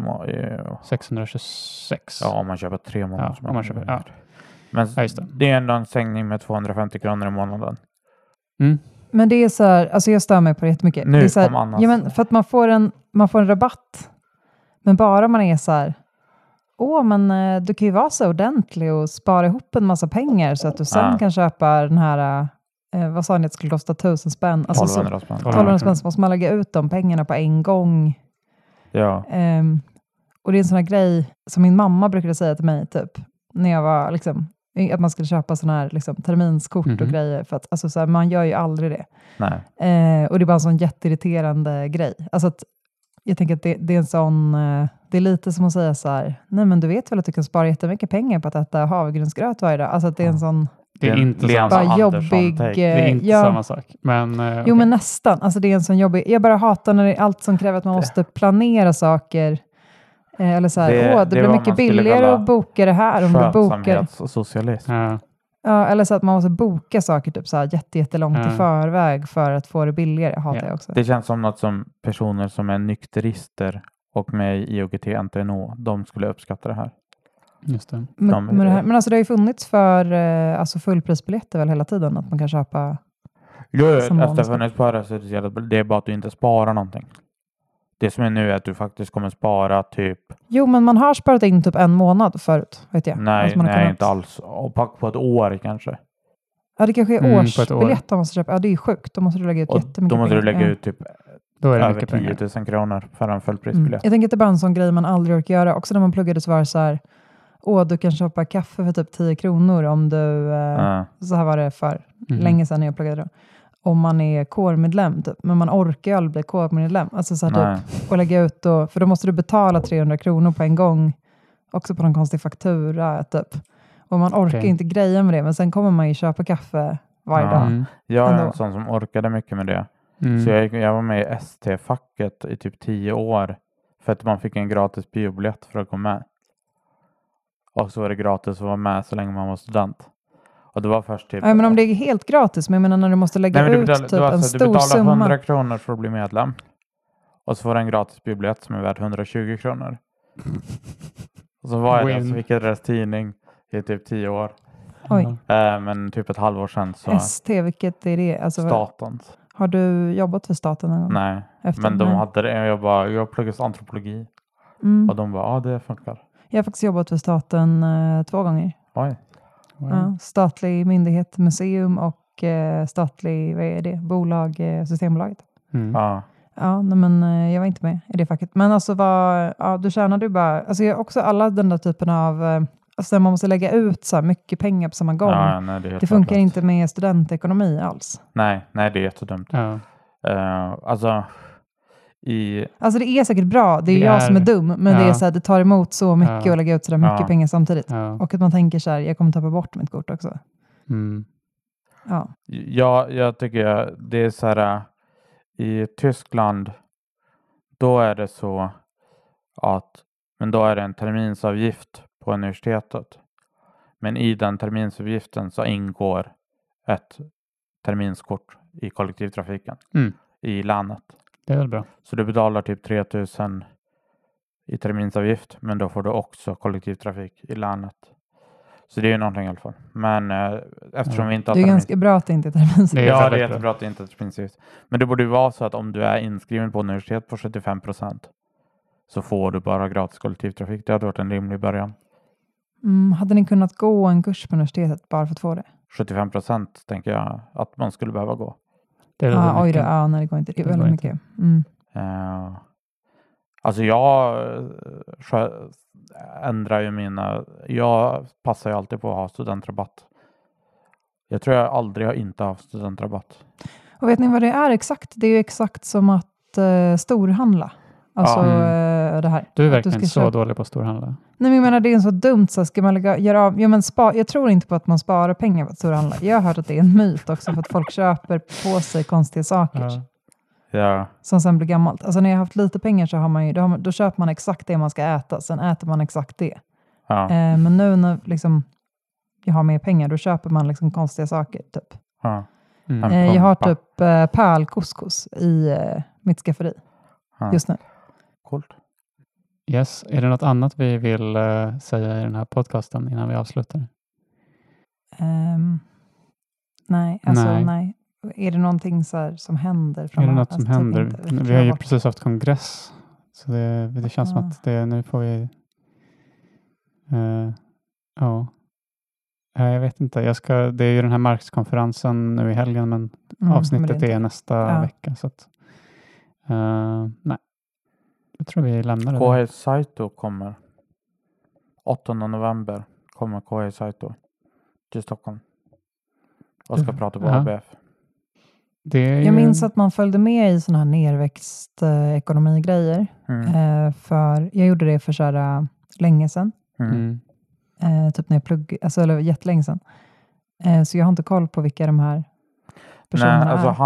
626. Ja, om man köper 3 månader. Ja, om man köper, Men det är ändå en sänkning med 250 kronor i månaden. Men det är så här, alltså jag stör mig på det jättemycket. Nu det är så här, kom Anna. Ja, men för att man får en rabatt. Men bara man är så här, men du kan ju vara så ordentlig och spara ihop en massa pengar så att du sen kan köpa den här, vad sa ni att det skulle kosta 1000 spänn? Alltså 1200 spänn. 1200 spänn, så måste man lägga ut de pengarna på en gång. Ja. Och det är en sån här grej som min mamma brukade säga till mig typ, när jag var liksom, att man skulle köpa sån här liksom, terminskort och grejer. För att alltså, så här, man gör ju aldrig det. Nej. Och det är bara en sån jätteirriterande grej. Alltså att jag tänker att det är en sån, det är lite som att säga så här, nej men du vet väl att du kan spara jättemycket pengar på att äta havregrynsgröt varje dag. Alltså att det är en sån... Det är inte samma jobbig. Det är inte samma sak. Men, jo, men nästan. Alltså det är en sån jobbig... Jag bara hatar när det är allt som kräver att man måste planera saker. Eller så här, det blir mycket billigare att boka det här om du bokar... och socialism. Ja, eller så att man måste boka saker typ så här jättelångt i förväg för att få det billigare. Jag hatar jag också. Det känns som något som personer som är nykterister och med i IOGT NTNO, de skulle uppskatta det här. Just det. Men alltså det har ju funnits för alltså fullprisbiljetter väl hela tiden, att man kan köpa. Jo, efter att det funnits på det är bara att du inte sparar någonting. Det som är nu är att du faktiskt kommer spara typ... Jo, men man har sparat in typ en månad förut, vet jag. Nej, alltså inte alls. Och på ett år kanske. Ja, det kanske är årsbiljett man måste köpa. Ja, det är sjukt. Då måste du lägga ut jättemycket pengar. Då måste du lägga ut typ då är det över 10 000 kronor för en fullprisbiljett. Jag tänker att det är bara en sån grej man aldrig orkar göra. Också när man pluggade så var det så här, du kan köpa kaffe för typ 10 kronor om du... Så här var det för länge sedan när jag pluggade då. Om man är kårmedlem typ. Men man orkar ju aldrig bli kårmedlem. Alltså så här typ, och lägga ut då, för då måste du betala 300 kronor på en gång. Också på någon konstig faktura typ. Och man orkar inte greja med det. Men sen kommer man ju köpa kaffe varje dag. Jag är en sån som orkade mycket med det. Så jag var med i ST-facket i typ 10 år. För att man fick en gratis biobiljett för att gå med. Och så var det gratis att vara med så länge man var student. Och det var först typ... Ja, men om det är helt gratis, men jag menar när du måste lägga ut typ en stor summa. Du betalar 100 kronor för att bli medlem. Och så får du en gratis bibliett som är värd 120 kronor. Och så var jag så fick jag deras tidning i typ 10 år. Oj. Men typ ett halvår sedan så... ST, vilket är det? Alltså, statens. Har du jobbat för staten någon gång? Nej, men de hade det. Jag pluggade antropologi. Och de bara, det funkar. Jag har faktiskt jobbat för staten 2 gånger. Oj. Wow. Ja, statlig myndighet, museum och statlig, vad är det? Bolag, Systembolaget. Ja, men jag var inte med i det facket. Men alltså du tjänade ju bara, alltså jag också alla den där typen av, alltså man måste lägga ut så här mycket pengar på samma gång. Nej, det funkar inte med studentekonomi alls. Nej, det är jättedumt. Alltså det är säkert bra. Det är jag som är dum. Men det är så här, det tar emot så mycket och lägga ut så där mycket pengar samtidigt. Och att man tänker så här, jag kommer tappa bort mitt kort också. Jag tycker det är så här, i Tyskland då är det så att Men då är det en terminsavgift på universitetet. Men i den terminsavgiften så ingår ett terminskort i kollektivtrafiken i länet. Det är väl bra. Så du betalar typ 3 000 i terminsavgift, men då får du också kollektivtrafik i länet. Så det är ju någonting i alla fall. Men eftersom vi inte har det är ganska bra att det inte är terminsavgift. Ja, det är jättebra att det inte är terminsavgift. Men det borde ju vara så att om du är inskriven på universitet på 75% så får du bara gratis kollektivtrafik. Det hade varit en rimlig början. Hade ni kunnat gå en kurs på universitetet bara för att få det? 75% tänker jag att man skulle behöva gå. Det är oj då, nej, det går inte. Det är väldigt mycket. Alltså jag ändrar ju jag passar ju alltid på att ha studentrabatt. Jag tror jag aldrig har inte haft studentrabatt. Och vet ni vad det är exakt? Det är ju exakt som att storhandla. Alltså det här. Du är verkligen så dålig på att storhandla. Nej, men jag menar det är så dumt, så ska man göra av. Ja, men jag tror inte på att man sparar pengar på att storhandla. Jag har hört att det är en myt också, för att folk köper på sig konstiga saker. Ja. Som sen blir gammalt. Alltså när jag har haft lite pengar så har man ju, då köper man exakt det man ska äta. Sen äter man exakt det. Ja. Men nu när liksom, jag har mer pengar, då köper man liksom konstiga saker. Typ. Ja. Jag har typ pärlcouscous i mitt skafferi just nu. Coolt. Yes. Är det något annat vi vill säga i den här podcasten innan vi avslutar? Nej. Är det någonting så här som händer? Är det något som händer? Vi har ju precis haft kongress. Så det känns som att nu får vi... jag vet inte. Det är ju den här marknadskonferensen nu i helgen, men avsnittet är nästa vecka. Så att, nej. Jag tror vi lämnar det. Kohei Saito kommer. 8 november kommer Kohei Saito till Stockholm. Och ska prata på ABF. Jag minns att man följde med i sådana här nerväxt-ekonomigrejer. För jag gjorde det för så här länge sedan. Typ när jag pluggade, eller jättelänge sedan. Så jag har inte koll på vilka de här personerna är. Nej,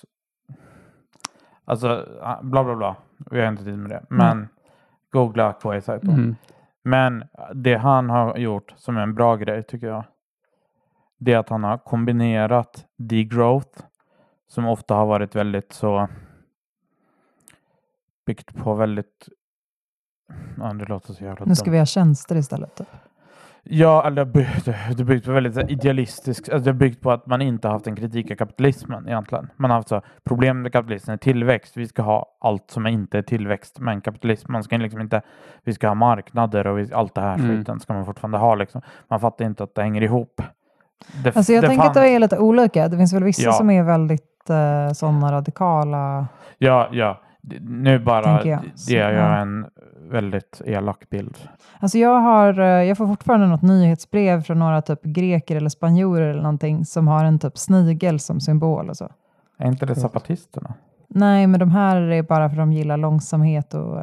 alltså bla bla bla. Vi har inte tid med det. Men googla Kohei Saito. Men det han har gjort som är en bra grej tycker jag. Det är att han har kombinerat degrowth, som ofta har varit väldigt så byggt på väldigt... det låter så jävla nu ska vi ha tjänster istället. Typ. Ja, eller det är byggt på väldigt idealistiskt. Alltså det är byggt på att man inte har haft en kritik av kapitalismen egentligen. Man har haft så problem med kapitalismen är tillväxt. Vi ska ha allt som inte är tillväxt. Men kapitalism, man ska liksom inte... Vi ska ha marknader och allt det här skiten ska man fortfarande ha liksom. Man fattar inte att det hänger ihop. Jag tänker att det är lite olika. Det finns väl vissa som är väldigt sådana radikala... Ja. Nu bara ger jag en väldigt elak bild. Alltså jag får fortfarande något nyhetsbrev från några typ greker eller spanjorer eller någonting som har en typ snigel som symbol och så. Är inte det zapatisterna? Nej, men de här är bara för att de gillar långsamhet och...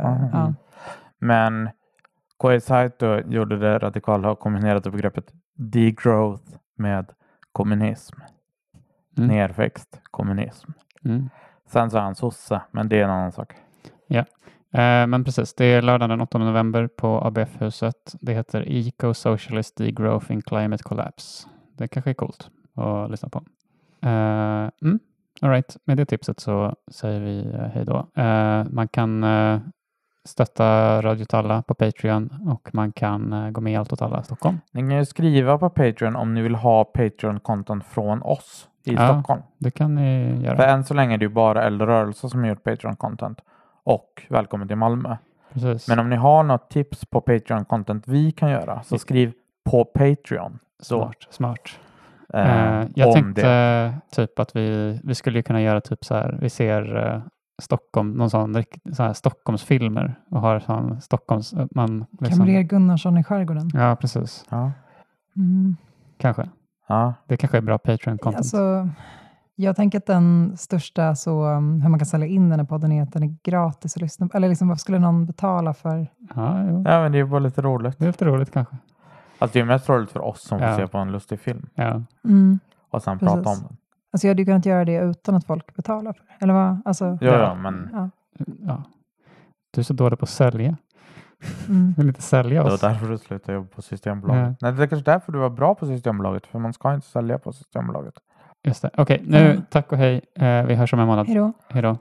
Men Kohei Saito gjorde det radikala och kombinerade begreppet degrowth med kommunism. Nerväxt kommunism. Sen så är han sosse, men det är en annan sak. Ja, men precis. Det är lördag den 8 november på ABF-huset. Det heter Eco-Socialist Degrowth in Climate Collapse. Det kanske är coolt att lyssna på. All right. Med det tipset så säger vi hej då. Man kan stötta Radio åt alla på Patreon och man kan gå med i Allt åt alla Stockholm. Ni kan ju skriva på Patreon om ni vill ha Patreon-content från oss i Stockholm. Det kan ni göra. För än så länge är det ju bara Eldrörelse som har gjort Patreon-content. Och välkommen till Malmö. Precis. Men om ni har något tips på Patreon-content vi kan göra så skriv på Patreon. Smart. Jag tänkte typ att vi skulle kunna göra typ så här. Vi ser Stockholm, någon sån här Stockholmsfilmer och har sån Stockholms... Kamrer Gunnarsson i skärgården. Ja, precis. Ja. Kanske. Ja. Det kanske är bra Patreon-content. Alltså, jag tänker att den största hur man kan sälja in den här podden är att den är gratis att lyssna på. Eller liksom, vad skulle någon betala för? Ja, men det är bara lite roligt. Det är lite roligt kanske. Alltså det är mest roligt för oss som får se på en lustig film. Ja. Och sen prata om den. Alltså jag hade ju kunnat göra det utan att folk betalar för det. Eller vad? Alltså, ja, men... Ja. Du är så dålig på att sälja. Vill inte sälja Det oss. var därför du slutade jobba på Systembolaget. Nej, det är kanske därför du var bra på Systembolaget. För man ska inte sälja på Systembolaget. Just det. Okej, nu tack och hej. Vi hörs om en månad. Hej då. Hej då.